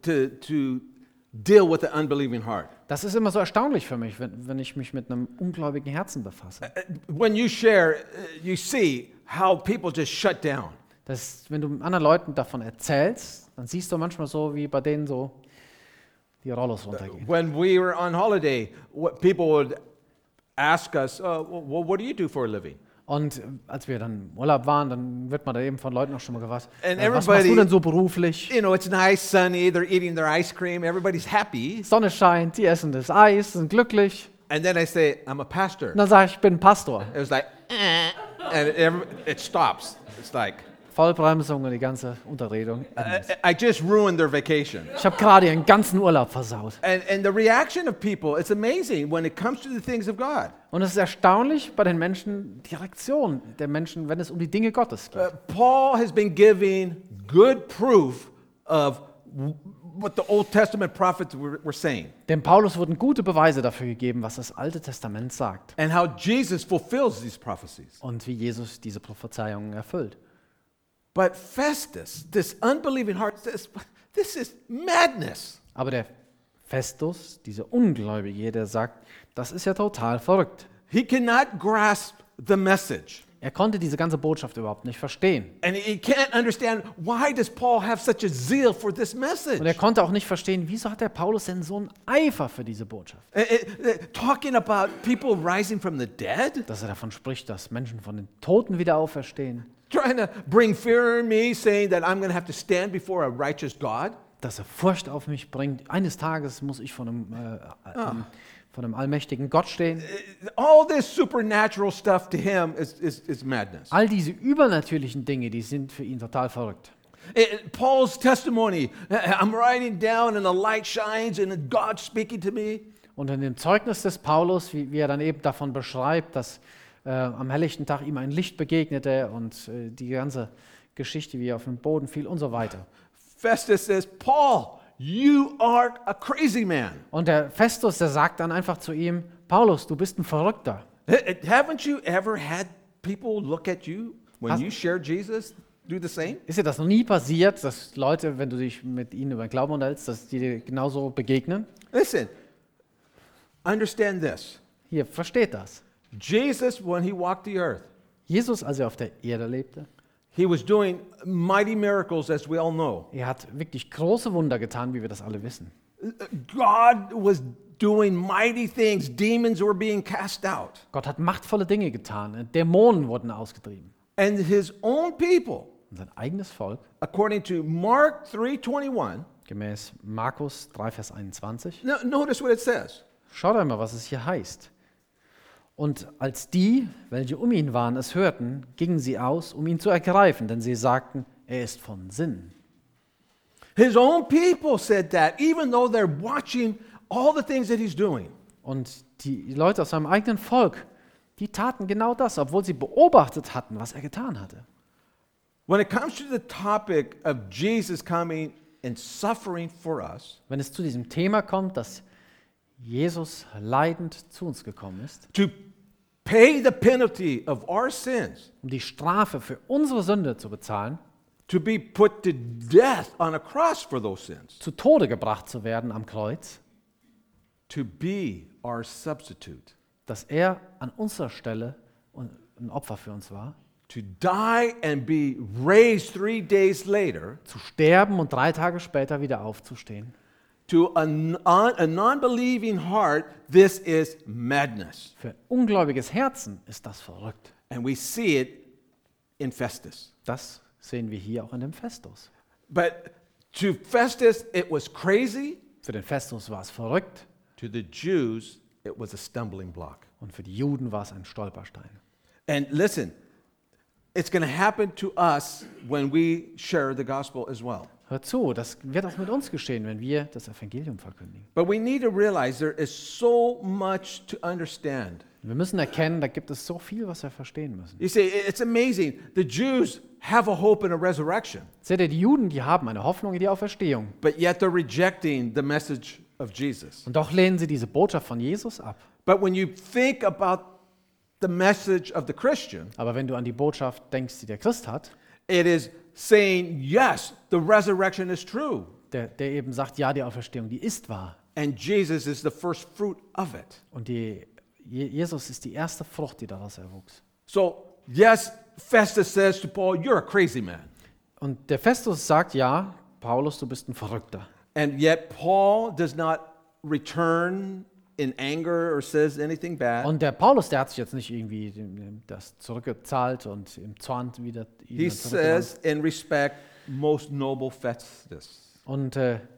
to deal with an unbelieving heart. Das ist immer so erstaunlich für mich, wenn ich mich mit einem ungläubigen Herzen befasse. When you share, you see how people just shut down. Wenn du anderen Leuten davon erzählst, dann siehst du manchmal so, wie bei denen so die Rollos runtergehen. When we were on holiday, people would ask us, well, what do you do for a living? Und als wir dann im Urlaub waren, dann wird man da eben von Leuten auch schon mal gefragt: And Was machst du everybody- denn so beruflich? You know, it's nice, sunny, they're eating their ice cream, everybody's happy. Sonne scheint, die essen das Eis, sind glücklich. And then I say, I'm a pastor. Und dann sage ich bin Pastor. It was like, and it stops. It's like, Vollbremsung und die ganze Unterredung. I just ruined their vacation. Ich habe gerade ihren ganzen Urlaub versaut. And the reaction of people, it's amazing when it comes to the things of God. Und es ist erstaunlich bei den Menschen, die Reaktion der Menschen, wenn es um die Dinge Gottes geht. Paul has been giving good proof of what the Old Testament prophets were saying Dem Paulus wurden gute Beweise dafür gegeben, was das Alte Testament sagt and how Jesus fulfills these prophecies. und wie Jesus diese Prophezeiungen erfüllt. But Festus, this unbelieving heart, says, this is madness. Aber der Festus, dieser Ungläubige, der sagt, das ist ja total verrückt. He cannot grasp the message. Er konnte diese ganze Botschaft überhaupt nicht verstehen. And he can't understand, why does Paul have such a zeal for this message? Und er konnte auch nicht verstehen, wieso hat der Paulus denn so einen Eifer für diese Botschaft? Talking about people rising from the dead, Dass er davon spricht, dass Menschen von den Toten wieder auferstehen. trying to bring fear in me, saying that I'm going to have to stand before a righteous God. Dass er Furcht auf mich bringt. Eines Tages muss ich von einem allmächtigen Gott stehen. All this supernatural stuff to him is madness. All diese übernatürlichen Dinge, die sind für ihn total verrückt. Paul's testimony, I'm writing down and the light shines and God's speaking to me. Und in dem Zeugnis des Paulus, wie er dann eben davon beschreibt, dass am helllichten Tag ihm ein Licht begegnete und die ganze Geschichte, wie er auf den Boden fiel und so weiter. Festus says, Paul, you are a crazy man. Und der Festus, der sagt dann einfach zu ihm: Paulus, du bist ein Verrückter. Haven't you ever had people look at you when you share Jesus, do the same? Ist dir das noch nie passiert, dass Leute, wenn du dich mit ihnen über den Glauben unterhältst, dass die dir genauso begegnen? Listen, Understand this. Hier, versteht das. Jesus, when he walked the earth, Jesus, als er auf der Erde lebte, he was doing mighty miracles, as we all know. er hat wirklich große Wunder getan, wie wir das alle wissen. God was doing mighty things. Demons were being cast out. Gott hat machtvolle Dinge getan. Dämonen wurden ausgetrieben. And his own people, Und sein eigenes Volk, according to Mark 3:21, gemäß Markus 3, Vers 21, notice what it says. schaut einmal, was es hier heißt. Und als die, welche um ihn waren, es hörten, gingen sie aus, um ihn zu ergreifen, denn sie sagten, er ist von Sinnen. His own people said that, even though they're watching all the things that he's doing. Und die Leute aus seinem eigenen Volk, die taten genau das, obwohl sie beobachtet hatten, was er getan hatte. When it comes to the topic of Jesus coming and suffering for us, Wenn es zu diesem Thema kommt, dass Jesus leidend zu uns gekommen ist, to pay the penalty of our sins, um die Strafe für unsere Sünde zu bezahlen, to be put to death on a cross for those sins, zu Tode gebracht zu werden am Kreuz, to be our substitute, dass er an unserer Stelle ein Opfer für uns war, to die and be raised 3 days later, zu sterben und 3 Tage später wieder aufzustehen. to a non-believing heart, this is madness. Für ein ungläubiges Herzen ist das verrückt. And we see it in Festus. Das sehen wir hier auch in dem Festus. But to Festus, it was crazy. Für den Festus war es verrückt To the Jews, it was a stumbling block. und für die Juden war es ein Stolperstein. And listen, it's going to happen to us when we share the gospel as well. Hör zu, das wird auch mit uns geschehen, wenn wir das Evangelium verkündigen. But we need to realize there is so much to understand. Wir müssen erkennen, da gibt es so viel, was wir verstehen müssen. You see, it's amazing. The Jews have a hope in a resurrection, Seht ihr, die Juden, die haben eine Hoffnung in die Auferstehung. but yet they're rejecting the message of Jesus. Und doch lehnen sie diese Botschaft von Jesus ab. But when you think about the message of the Christian, Aber wenn du an die Botschaft denkst, die der Christ hat, it is saying, yes, the resurrection is true. der eben sagt, ja, die Auferstehung, die ist wahr. And Jesus is the first fruit of it. Und Jesus ist die erste Frucht, die daraus erwuchs. So, yes, Festus says to Paul, you're a crazy man. Und der Festus sagt, ja, Paulus, du bist ein Verrückter. And yet Paul does not return in anger or says anything bad. Und der Paulus, der hat sich jetzt nicht irgendwie das zurückgezahlt und im Zorn wieder He says in respect, most noble Festus. Und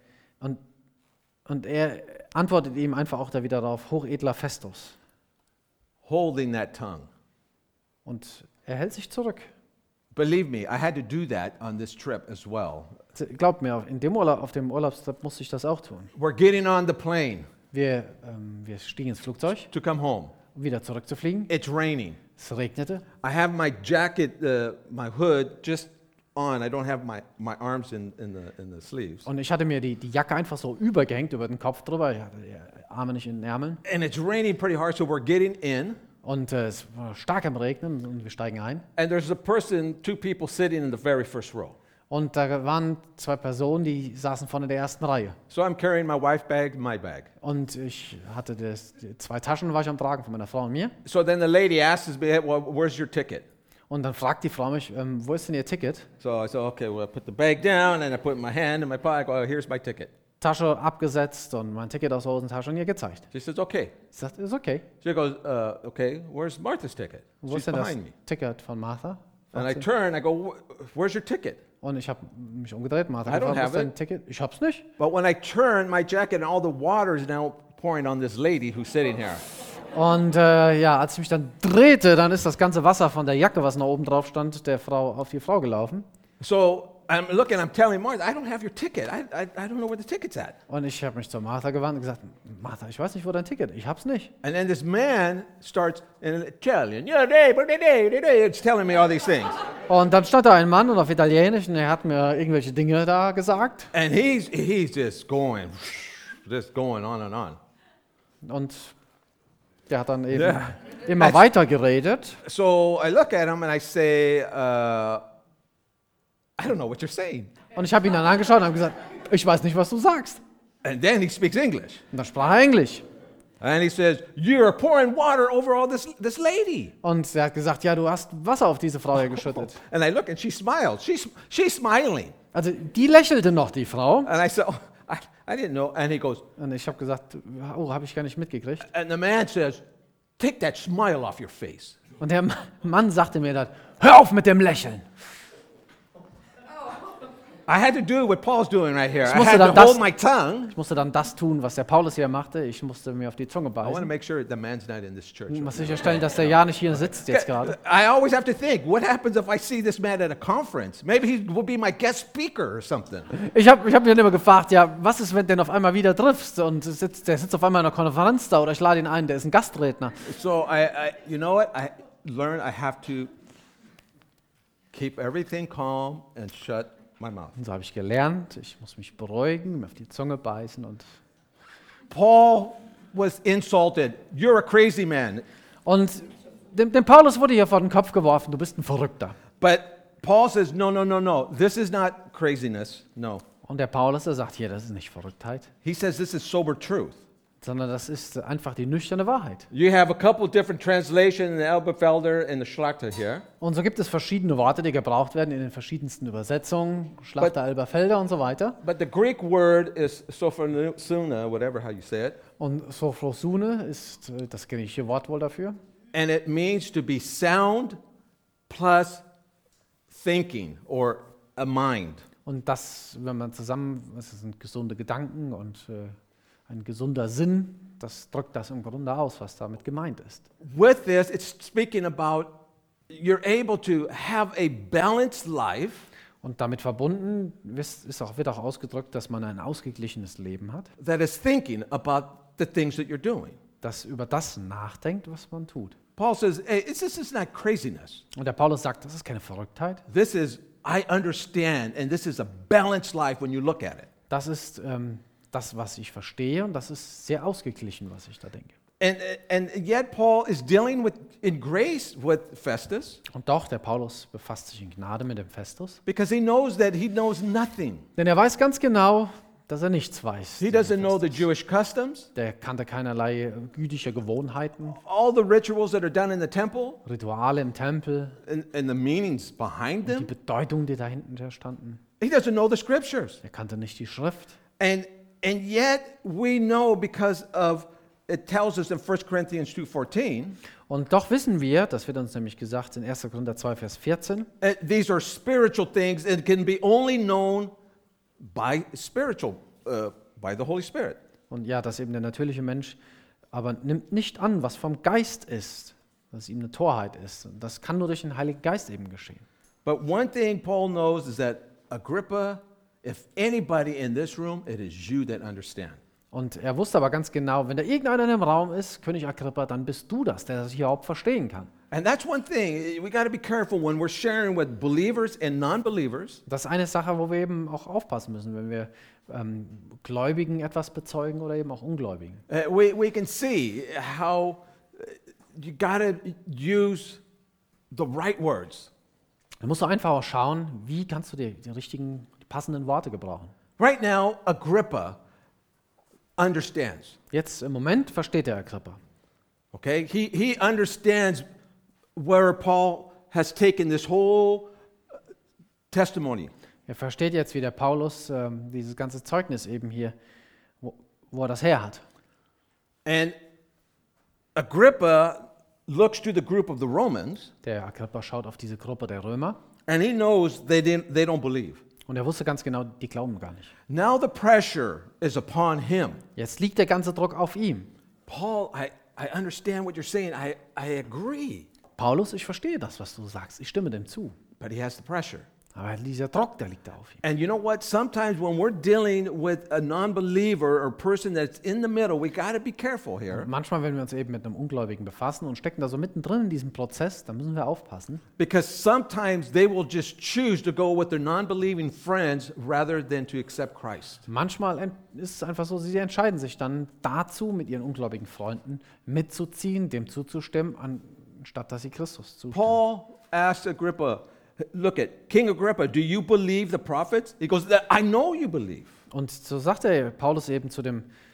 er antwortet ihm einfach auch da wieder darauf, hochedler Festus. Holding that tongue. Und er hält sich zurück. Believe me, I had to do that on this trip as well. Glaubt mir, auf dem Urlaubstrip musste ich das auch tun. We're getting on the plane Wir stiegen ins Flugzeug, to come home. um wieder zurückzufliegen. It's raining. Es regnete. I have my jacket, my hood just on. I don't have my arms in the sleeves. Und ich hatte mir die Jacke einfach so übergehängt, über den Kopf drüber. Ich hatte die Arme nicht in den Ärmeln. And it's raining pretty hard, so we're getting in. Und es war stark am Regnen und wir steigen ein. And there's two people sitting in the very first row. Und da waren 2 Personen, die saßen vorne in der ersten Reihe. So I'm carrying my wife's bag, my bag. Und ich hatte 2 Taschen, war ich am Tragen von meiner Frau und mir. So then the lady asks me, well, where's your ticket? Und dann fragt die Frau mich, wo ist denn ihr Ticket? So I said, okay, well, I put the bag down and I put my hand in my pocket. Oh, here's my ticket. Tasche abgesetzt und mein Ticket aus der Hosentasche und ihr gezeigt. She says, okay. Ich sagte, ist okay. She goes, okay, where's Martha's ticket? Wo She's ist denn das behind me. Ticket von Martha? And I turn, I go, where's your ticket? Und ich habe mich umgedreht, Martha I don't gefragt, wo ist have dein it. Ticket? Ich hab's nicht. But when I turn, my jacket and all the water is now pouring on this lady who's sitting here. Und als ich mich dann drehte, dann ist das ganze Wasser von der Jacke, was noch oben drauf stand, auf die Frau gelaufen. So I'm looking, I'm telling Martha, I don't have your ticket. I don't know where the ticket's at. Und ich habe mich zu Martha gewandt und gesagt, Martha, ich weiß nicht, wo dein Ticket ist. Ich hab's nicht. And then this man starts in Italian, it's telling me all these things. Und dann stand da ein Mann und auf Italienisch und er hat mir irgendwelche Dinge da gesagt. And he's just going on and on. Und der hat dann eben Yeah. immer weiter geredet. So I look at him and I say, I don't know what you're saying. Und ich habe ihn dann angeschaut und habe gesagt, ich weiß nicht, was du sagst. And then he speaks English. Und dann sprach er Englisch. And he says, "You're pouring water over all this lady." Und er hat gesagt, ja, du hast Wasser auf diese Frau hier geschüttet. And I look and she smiled. She's smiling. Also die lächelte noch, die Frau. And I said, "Oh, I didn't know." And he goes, Und ich habe gesagt, oh, habe ich gar nicht mitgekriegt. and the man says, "Take that smile off your face." Und der Mann sagte mir dann, hör auf mit dem Lächeln. I had to do what Paul's doing right here. I musste had dann to hold das- my tongue. Ich musste dann das tun, was der Paulus hier machte. Ich musste mir auf die Zunge I want to beißen. make sure the man's not in this church. Ich muss sicherstellen, dass der ja nicht hier sitzt jetzt gerade. I always have to think, what happens if I see this man at a conference? Maybe he will be my guest speaker or something. Ich hab mich dann immer gefragt, ja, was ist, wenn du den auf einmal wieder triffst und der sitzt auf einmal in einer Konferenz da oder ich lade ihn ein, der ist ein Gastredner. So you know what? I learned I have to keep everything calm and shut my mouth. Und so habe ich gelernt, ich muss mich beruhigen, mir auf die Zunge beißen und Paul was insulted. You're a crazy man. Und dem Paulus wurde hier vor den Kopf geworfen, du bist ein Verrückter. But Paul says, no, no, no, no. This is not craziness. No. Und der Paulus, der sagt hier, das ist nicht Verrücktheit, He says this is sober truth. sondern das ist einfach die nüchterne Wahrheit. You have a couple different translations in the Elberfelder and the Schlachter here. Und so gibt es verschiedene Worte, die gebraucht werden in den verschiedensten Übersetzungen, Schlachter, Elberfelder und so weiter. But the Greek word is sophrosuna, whatever how you say it. Und Sophrosune ist das griechische Wort wohl dafür. And it means to be sound plus thinking or a mind. Und das, wenn man zusammen, das sind gesunde Gedanken und ein gesunder Sinn, das drückt das im Grunde aus, was damit gemeint ist. With this, it's speaking about you're able to have a balanced life Und damit verbunden wird auch ausgedrückt, dass man ein ausgeglichenes Leben hat, that is thinking about the things that you're doing. das über das nachdenkt, was man tut. Paul says, hey, this is not craziness. Und der Paulus sagt, das ist keine Verrücktheit, This is, I understand, and this is a balanced life when you look at it. das ist das, was ich verstehe und das ist sehr ausgeglichen, was ich da denke. And yet Paul is dealing with, in grace with Festus Und doch, der Paulus befasst sich in Gnade mit dem Festus, because he knows that he knows nothing. denn er weiß ganz genau, dass er nichts weiß. He doesn't know the Jewish customs, Der kannte keinerlei jüdische Gewohnheiten, all the rituals that are done in the temple, Rituale im Tempel, and the meanings behind die them. Bedeutung, die dahinter standen. He doesn't know the scriptures. Er kannte nicht die Schrift. And yet we know because of, it tells us in 1 Corinthians 2:14, Und doch wissen wir, das wird uns nämlich gesagt in 1. Korinther 2, Vers 14, these are spiritual things and can be only known by by the Holy Spirit. und ja, dass eben der natürliche Mensch aber nimmt nicht an, was vom Geist ist, dass ihm eine Torheit ist. Und das kann nur durch den Heiligen Geist eben geschehen. But one thing Paul knows is that Agrippa, if anybody in this room, it is you that understand. Und er wusste aber ganz genau, wenn da irgendeiner in dem Raum ist, König Agrippa, dann bist du das, der das überhaupt verstehen kann. And that's one thing, we got to be careful when we're sharing with believers and non-believers. Das ist eine Sache, wo wir eben auch aufpassen müssen, wenn wir Gläubigen etwas bezeugen oder eben auch Ungläubigen. We can see how you got to use the right words. Da musst du einfach auch schauen, wie kannst du die richtigen, die passenden Worte gebrauchen. Right now, Agrippa understands. Jetzt im Moment versteht der Agrippa. Okay, he understands where Paul has taken this whole testimony. Er versteht jetzt, wie der Paulus dieses ganze Zeugnis eben hier, wo er das her hat. And Agrippa looks to the group of the Romans, Der Agrippa schaut auf diese Gruppe der Römer and he knows they don't believe. und er wusste ganz genau, die glauben gar nicht. Now the pressure is upon him. Jetzt liegt der ganze Druck auf ihm. Paul, I understand what you're saying. I agree. Paulus, ich verstehe das, was du sagst. Ich stimme dem zu. But he has the pressure. Aber dieser Druck, der liegt da auf ihm. And you know what? Sometimes when we're dealing with a non-believer or person that's in the middle, we got to be careful here. Manchmal, wenn wir uns eben mit einem Ungläubigen befassen und stecken da so mittendrin in diesem Prozess, dann müssen wir aufpassen. Because sometimes they will just choose to go with their non-believing friends rather than to accept Christ. Manchmal ist es einfach so, sie entscheiden sich dann dazu, mit ihren ungläubigen Freunden mitzuziehen, dem zuzustimmen, anstatt dass sie Christus zustimmen. Paul asked Agrippa, look at King Agrippa, do you believe the prophets? He goes, I know you believe. Und so sagte Paulus eben zu dem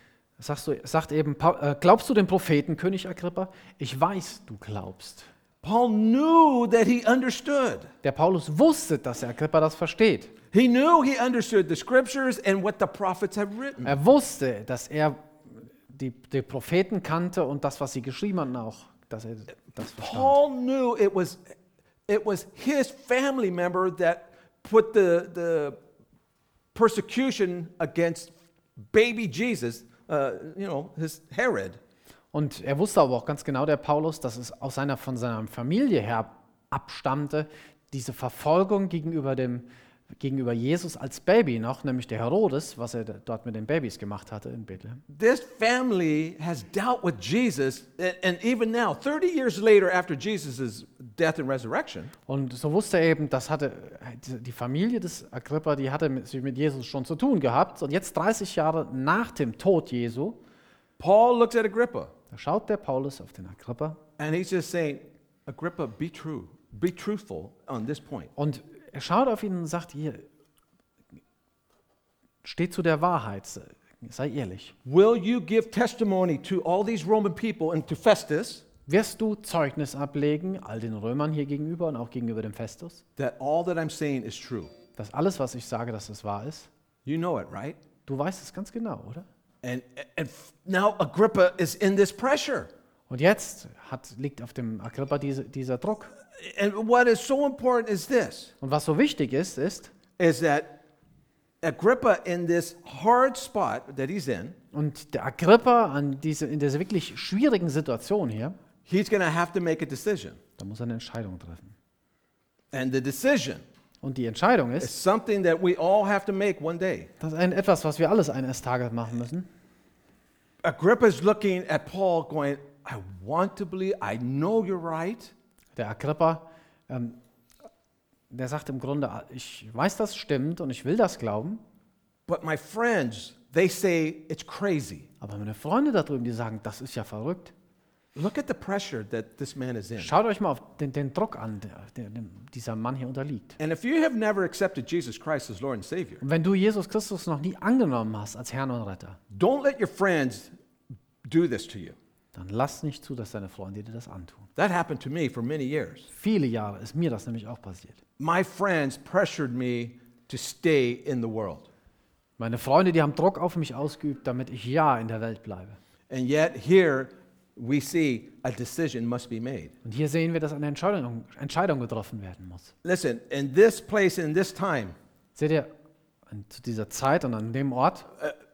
Sagt eben, glaubst du dem Propheten, König Agrippa? Ich weiß, du glaubst. Paul knew that he understood. Der Paulus wusste, dass der Agrippa das versteht. He knew he understood the scriptures and what the prophets have written. Er wusste, dass er die Propheten kannte und das, was sie geschrieben hatten, auch, dass er das verstand. Paul knew it was his family member that put the persecution against baby Jesus, his Herod. Und er wusste aber auch ganz genau, der Paulus, dass es von seiner Familie her abstammte, diese Verfolgung gegenüber Jesus als Baby noch, nämlich der Herodes, was er dort mit den Babys gemacht hatte in Bethlehem. This family has dealt with Jesus, and even now, 30 years later after Jesus' death and resurrection, Und so wusste er eben, die Familie des Agrippa, die hatte mit Jesus schon zu tun gehabt. Und jetzt 30 Jahre nach dem Tod Jesu, Paul looks at Agrippa, da schaut der Paulus auf den Agrippa and he's just saying, Agrippa, be true, be truthful on this point. und er schaut auf ihn und sagt, hier, steh zu der Wahrheit, sei ehrlich. Will you give testimony to all these Roman people and to Festus Wirst du Zeugnis ablegen, all den Römern hier gegenüber und auch gegenüber dem Festus, that all that I'm saying is true? dass alles, was ich sage, dass es wahr ist? You know it, right? Du weißt es ganz genau, oder? And now Agrippa is in this pressure. Und jetzt liegt auf dem Agrippa dieser Druck. And what is so important is this, Und was so wichtig ist is that Agrippa in this hard spot that he's in, und der Agrippa in dieser wirklich schwierigen Situation hier, he's going to have to make a decision. da muss er eine Entscheidung treffen. And the decision Und die Entscheidung is ist, something that we all have to make one day. das ist etwas, was wir alles eines Tages machen müssen. Agrippa is looking at Paul going, I want to believe, I know you're right. Der Agrippa, der sagt im Grunde, ich weiß, das stimmt und ich will das glauben, But my friends, they say it's crazy. aber meine Freunde da drüben, die sagen, das ist ja verrückt. Look at the pressure that this man is in. Schaut euch mal auf den Druck an, dem dieser Mann hier unterliegt. And if you have never accepted Jesus Christ as Lord and Savior, Und wenn du Jesus Christus noch nie angenommen hast als Herrn und Retter, don't let your friends do this to you. dann lass nicht zu, dass deine Freunde dir das antun. That happened to me for many years. Viele Jahre ist mir das nämlich auch passiert. My friends pressured me to stay in the world. Meine Freunde, die haben Druck auf mich ausgeübt, damit ich ja in der Welt bleibe. And yet here we see a decision must be made. Und hier sehen wir, dass eine Entscheidung getroffen werden muss. Listen, in this place, in this time, Seht ihr, zu dieser Zeit und an dem Ort,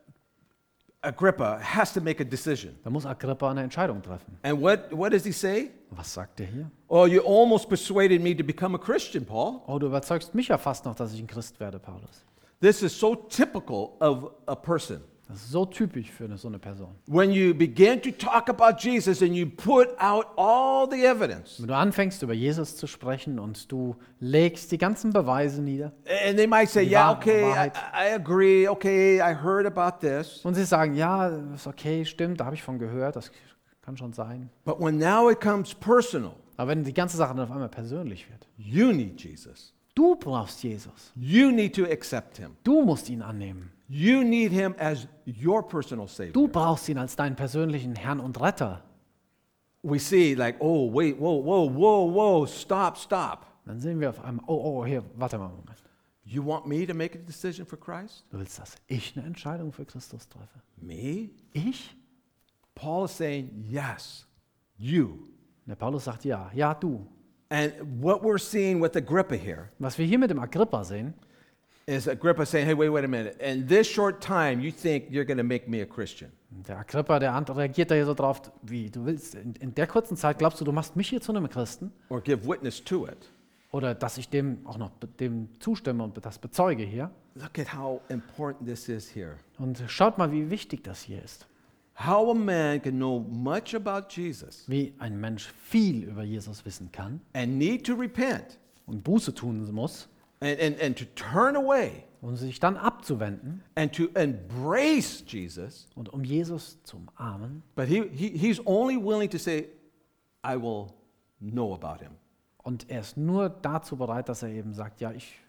Agrippa has to make a decision. da muss Agrippa eine Entscheidung treffen. And what does he say? Was sagt er hier? Oh, you almost persuaded me to become a Christian, Paul. Oh, du überzeugst mich ja fast noch, dass ich ein Christ werde, Paulus. This is so typical of a person. Das ist so typisch für so eine Person. When you begin to talk about Jesus and you put out all the evidence, Wenn du anfängst, über Jesus zu sprechen und du legst die ganzen Beweise nieder and they might say, Die yeah, Wahr- okay, Wahrheit. I agree, okay, I heard about this. und sie sagen, ja, ist okay, stimmt, da habe ich von gehört, das kann schon sein. But when now it comes personal, Aber wenn die ganze Sache dann auf einmal persönlich wird, you need Jesus. du brauchst Jesus. You need to accept him. Du musst ihn annehmen. You need him as your personal Du savior. brauchst ihn als deinen persönlichen Herrn und Retter. We see like, oh, wait, whoa, stop. Dann sehen wir auf einmal, oh, hier, warte mal einen Moment. You want me to make a decision for Christ? Du willst, dass ich eine Entscheidung für Christus treffe? Me? Ich? Paul is saying, yes, you. Und der Paulus sagt, ja, du. And what we're seeing with Agrippa here Was wir hier mit dem Agrippa sehen, is Agrippa saying, hey, wait a minute. In this short time, you think you're going to make me a Christian. der Agrippa, der reagiert da hier so drauf, wie du willst, in der kurzen Zeit glaubst du machst mich hier zu einem Christen? Or give witness to it. Oder dass ich dem auch noch dem zustimme und das bezeuge hier? Look at how important this is here. Und schaut mal, wie wichtig das hier ist. How a man can know much about Jesus Wie ein Mensch viel über Jesus wissen kann and need to repent und Buße tun muss and to turn away und sich dann abzuwenden and to embrace Jesus, und um Jesus zu umarmen. but he's only willing to say, I will know about him. Und er ist nur dazu bereit, dass er eben sagt, ja, ich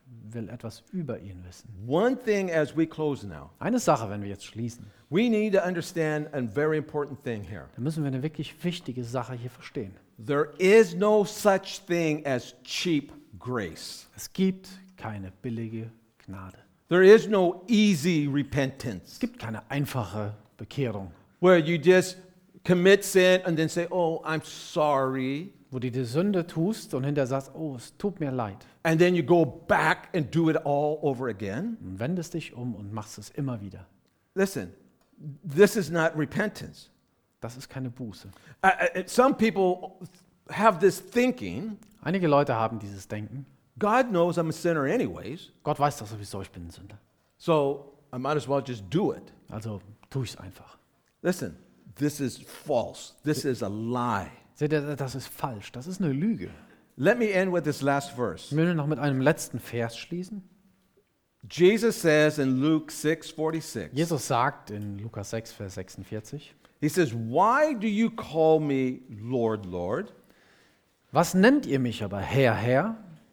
will etwas über ihn wissen. One thing as we close now, Eine Sache, wenn wir jetzt schließen, we need to understand a very important thing here. dann müssen wir eine wirklich wichtige Sache hier verstehen. There is no such thing as cheap grace. Es gibt keine billige Gnade. There is no easy repentance Es gibt keine einfache Bekehrung, where you just commit sin and then say, "Oh, I'm sorry." wo du die Sünde tust und hinterher sagst, oh, es tut mir leid. And then you go back and do it all over again. Und wendest dich um und machst es immer wieder. Listen, this is not repentance. Das ist keine Buße. Some people have this thinking, Einige Leute haben dieses Denken, God knows I'm a sinner anyways, Gott weiß doch sowieso, ich bin ein Sünder. so I might as well just do it. Also tue ich es einfach. Listen, this is false. This is a lie. Seht ihr, das ist falsch, das ist eine Lüge. Let me end with this last verse. Ich will noch mit einem letzten Vers schließen. Jesus says in Luke 6:46, Jesus sagt in Lukas 6, Vers 46, he says, "Why do you call me Lord, Lord, was nennt ihr mich aber Herr, Herr,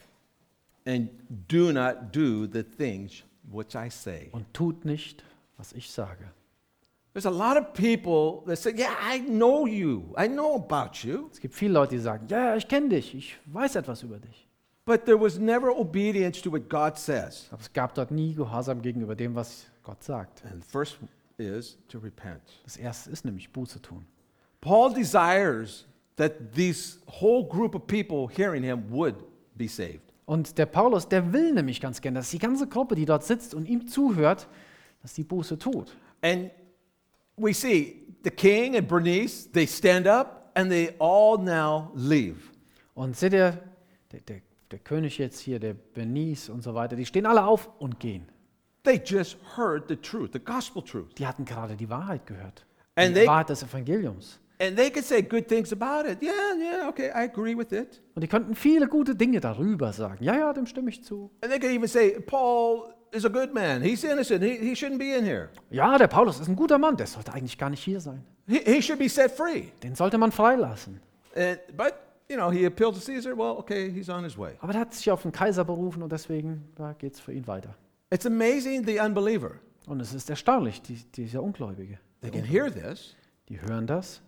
and do not do the things which I say?" und tut nicht, was ich sage? There's a lot of people that say, "Yeah, I know you. I know about you." Es gibt viele Leute, die sagen, ja, ich kenne dich, ich weiß etwas über dich. But there was never obedience to what God says. Aber es gab dort nie Gehorsam gegenüber dem, was Gott sagt. And the first is to repent. Das erste ist nämlich Buße tun. Paul desires that this whole group of people hearing him would be saved. Und der Paulus, der will nämlich ganz gern, dass die ganze Gruppe, die dort sitzt und ihm zuhört, dass die Buße tut. And we see the king and Bernice, they stand up and they all now leave. Und seht ihr, der König jetzt hier, der Bernice und so weiter, die stehen alle auf und gehen. They just heard the truth, the gospel truth. Die hatten gerade die Wahrheit gehört. And Die they- Wahrheit des Evangeliums. And they could say good things about it. Yeah, okay, I agree with it. Und die könnten viele gute Dinge darüber sagen. Ja, ja, dem stimme ich zu. And they could even say, Paul is a good man. He's innocent. He shouldn't be in here. Ja, der Paulus ist ein guter Mann, der sollte eigentlich gar nicht hier sein. He should be set free. Den sollte man freilassen. But, he appealed to Caesar. Well, okay, he's on his way. Aber der hat sich auf den Kaiser berufen und deswegen geht es für ihn weiter. It's amazing, the unbeliever. Und es ist erstaunlich, dieser Ungläubige. They can hear this, Die hören das,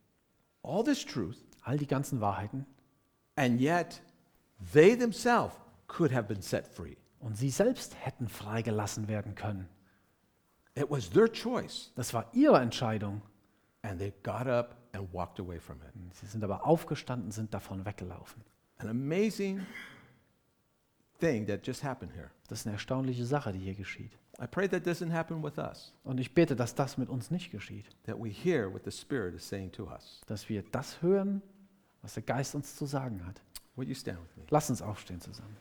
all this truth, all die ganzen Wahrheiten, and yet they themselves could have been set free. und sie selbst hätten freigelassen werden können. It was their choice, Das war ihre Entscheidung. and they got up and walked away from it. Sie sind aber aufgestanden, sind davon weggelaufen. An amazing thing that just happened here. Das ist eine erstaunliche Sache, die hier geschieht. I pray that doesn't happen with us, Und ich bete, dass das mit uns nicht geschieht. that we hear what the Spirit is saying to us. Dass wir das hören, was der Geist uns zu sagen hat. Will you stand with me? Lass uns aufstehen zusammen.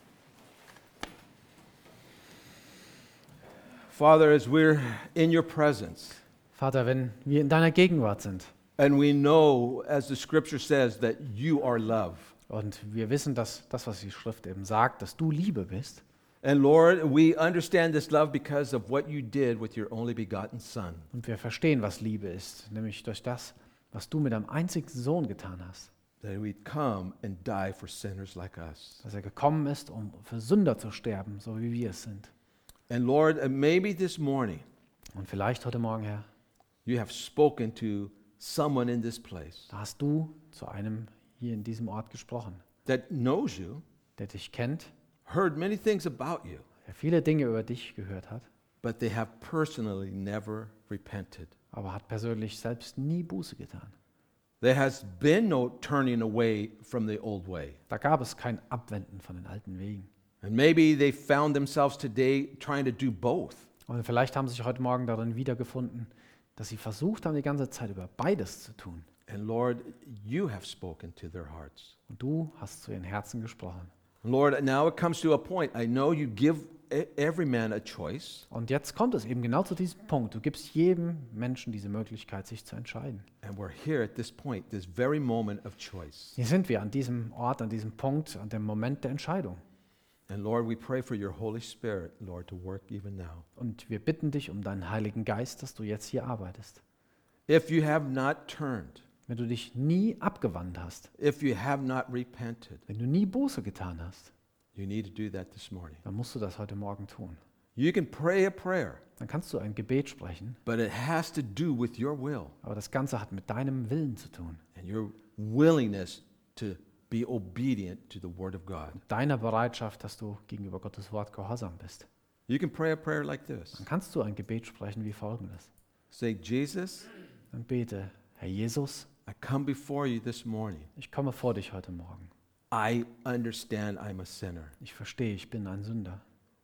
Father, as we're in your presence, Vater, wenn wir in deiner Gegenwart sind and we know, as the scripture says, that you are love. und wir wissen, dass das, was die Schrift eben sagt, dass du Liebe bist. And Lord, we understand this love because of what you did with your only begotten Son. Und wir verstehen, was Liebe ist, nämlich durch das, was du mit deinem einzigen Sohn getan hast. That he'd come and die for sinners like us. Dass er gekommen ist, um für Sünder zu sterben, so wie wir es sind. And Lord, maybe this morning Und vielleicht heute Morgen, Herr, you have spoken to someone in this place da hast du zu einem hier in diesem Ort gesprochen, that knows you, der dich kennt, heard many things about you, der viele Dinge über dich gehört hat, but they have personally never repented. aber hat persönlich selbst nie Buße getan. There has been no turning away from the old way. Da gab es kein Abwenden von den alten Wegen. And maybe they found themselves today trying to do both. Und vielleicht haben sie sich heute Morgen darin wiedergefunden, dass sie versucht haben, die ganze Zeit über beides zu tun. And Lord, you have spoken to their hearts. Und du hast zu ihren Herzen gesprochen. Lord, now it comes to a point. I know you give every man a choice, Und jetzt kommt es eben genau zu diesem Punkt. Du gibst jedem Menschen diese Möglichkeit, sich zu entscheiden. and we're here at this point, this very moment of choice. Hier sind wir an diesem Ort, an diesem Punkt, an dem Moment der Entscheidung. And Lord, we pray for your Holy Spirit, Lord, to work even now. Und wir bitten dich um deinen Heiligen Geist, dass du jetzt hier arbeitest. If you have not turned, Wenn du dich nie abgewandt hast, if you have not repented, wenn du nie Buße getan hast, You need to do that this morning. dann musst du das heute Morgen tun. You can pray a prayer, Dann kannst du ein Gebet sprechen, but it has to do with your will aber das Ganze hat mit deinem Willen zu tun. and your willingness to be obedient to the Word of God. Deiner Bereitschaft, dass du gegenüber Gottes Wort gehorsam bist. You can pray a prayer like this. Dann kannst du ein Gebet sprechen wie folgendes. Say, Jesus, Dann bete, Herr Jesus, I come before you this morning. ich komme vor dich heute Morgen. I understand I'm a sinner. Ich verstehe, ich bin ein Sünder.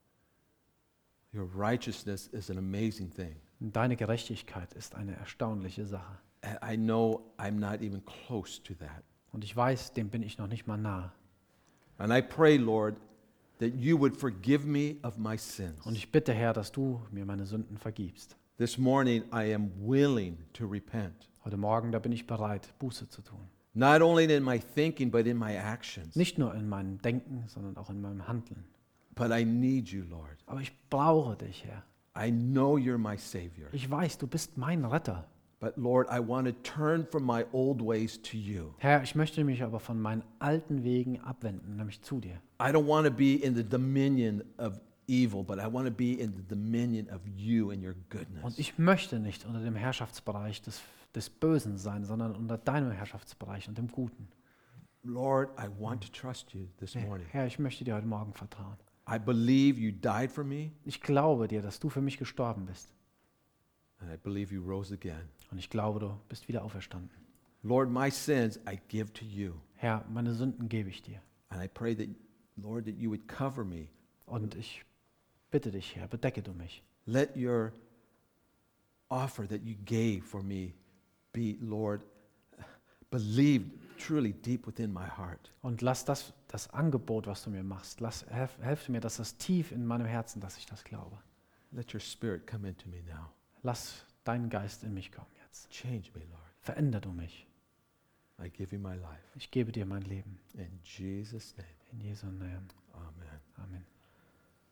Your righteousness is an amazing thing. Und deine Gerechtigkeit ist eine erstaunliche Sache. And I know I'm not even close to that. Und ich weiß, dem bin ich noch nicht mal nah. And I pray, Lord, that you would forgive me of my sins. Und ich bitte, Herr, dass du mir meine Sünden vergibst. This morning I am willing to repent. Heute Morgen, da bin ich bereit, Buße zu tun. Not only in my thinking, but in my actions. Nicht nur in meinem Denken, sondern auch in meinem Handeln. But I need you, Lord. Aber ich brauche dich, Herr. I know you're my Savior. Ich weiß, du bist mein Retter. But Lord, I want to turn from my old ways to you. Herr, ich möchte mich aber von meinen alten Wegen abwenden, nämlich zu dir. I don't want to be in the dominion of evil, but I want to be in the dominion of you and your goodness. Und ich möchte nicht unter dem Herrschaftsbereich des Bösen sein, sondern unter deinem Herrschaftsbereich und dem Guten. Lord, I want to trust you this morning. Herr, ich möchte dir heute Morgen vertrauen. I believe you died for me, Ich glaube dir, dass du für mich gestorben bist. and I believe you rose again. Und ich glaube, du bist wieder auferstanden. Lord, my sins I give to you. Herr, meine Sünden gebe ich dir. And I pray that, Lord, that you would cover me. Und ich bitte dich, Herr, bedecke du mich. Let your offer that you gave for me be, Lord, believed truly deep within my heart. Und lass das Angebot, was du mir machst, helf mir, dass das tief in meinem Herzen, dass ich das glaube. Let your spirit come into me now. Lass deinen Geist in mich kommen jetzt. Change me, Lord. Veränder du mich. I give you my life. Ich gebe dir mein Leben. In Jesus' name, In Jesu Namen. amen. Amen.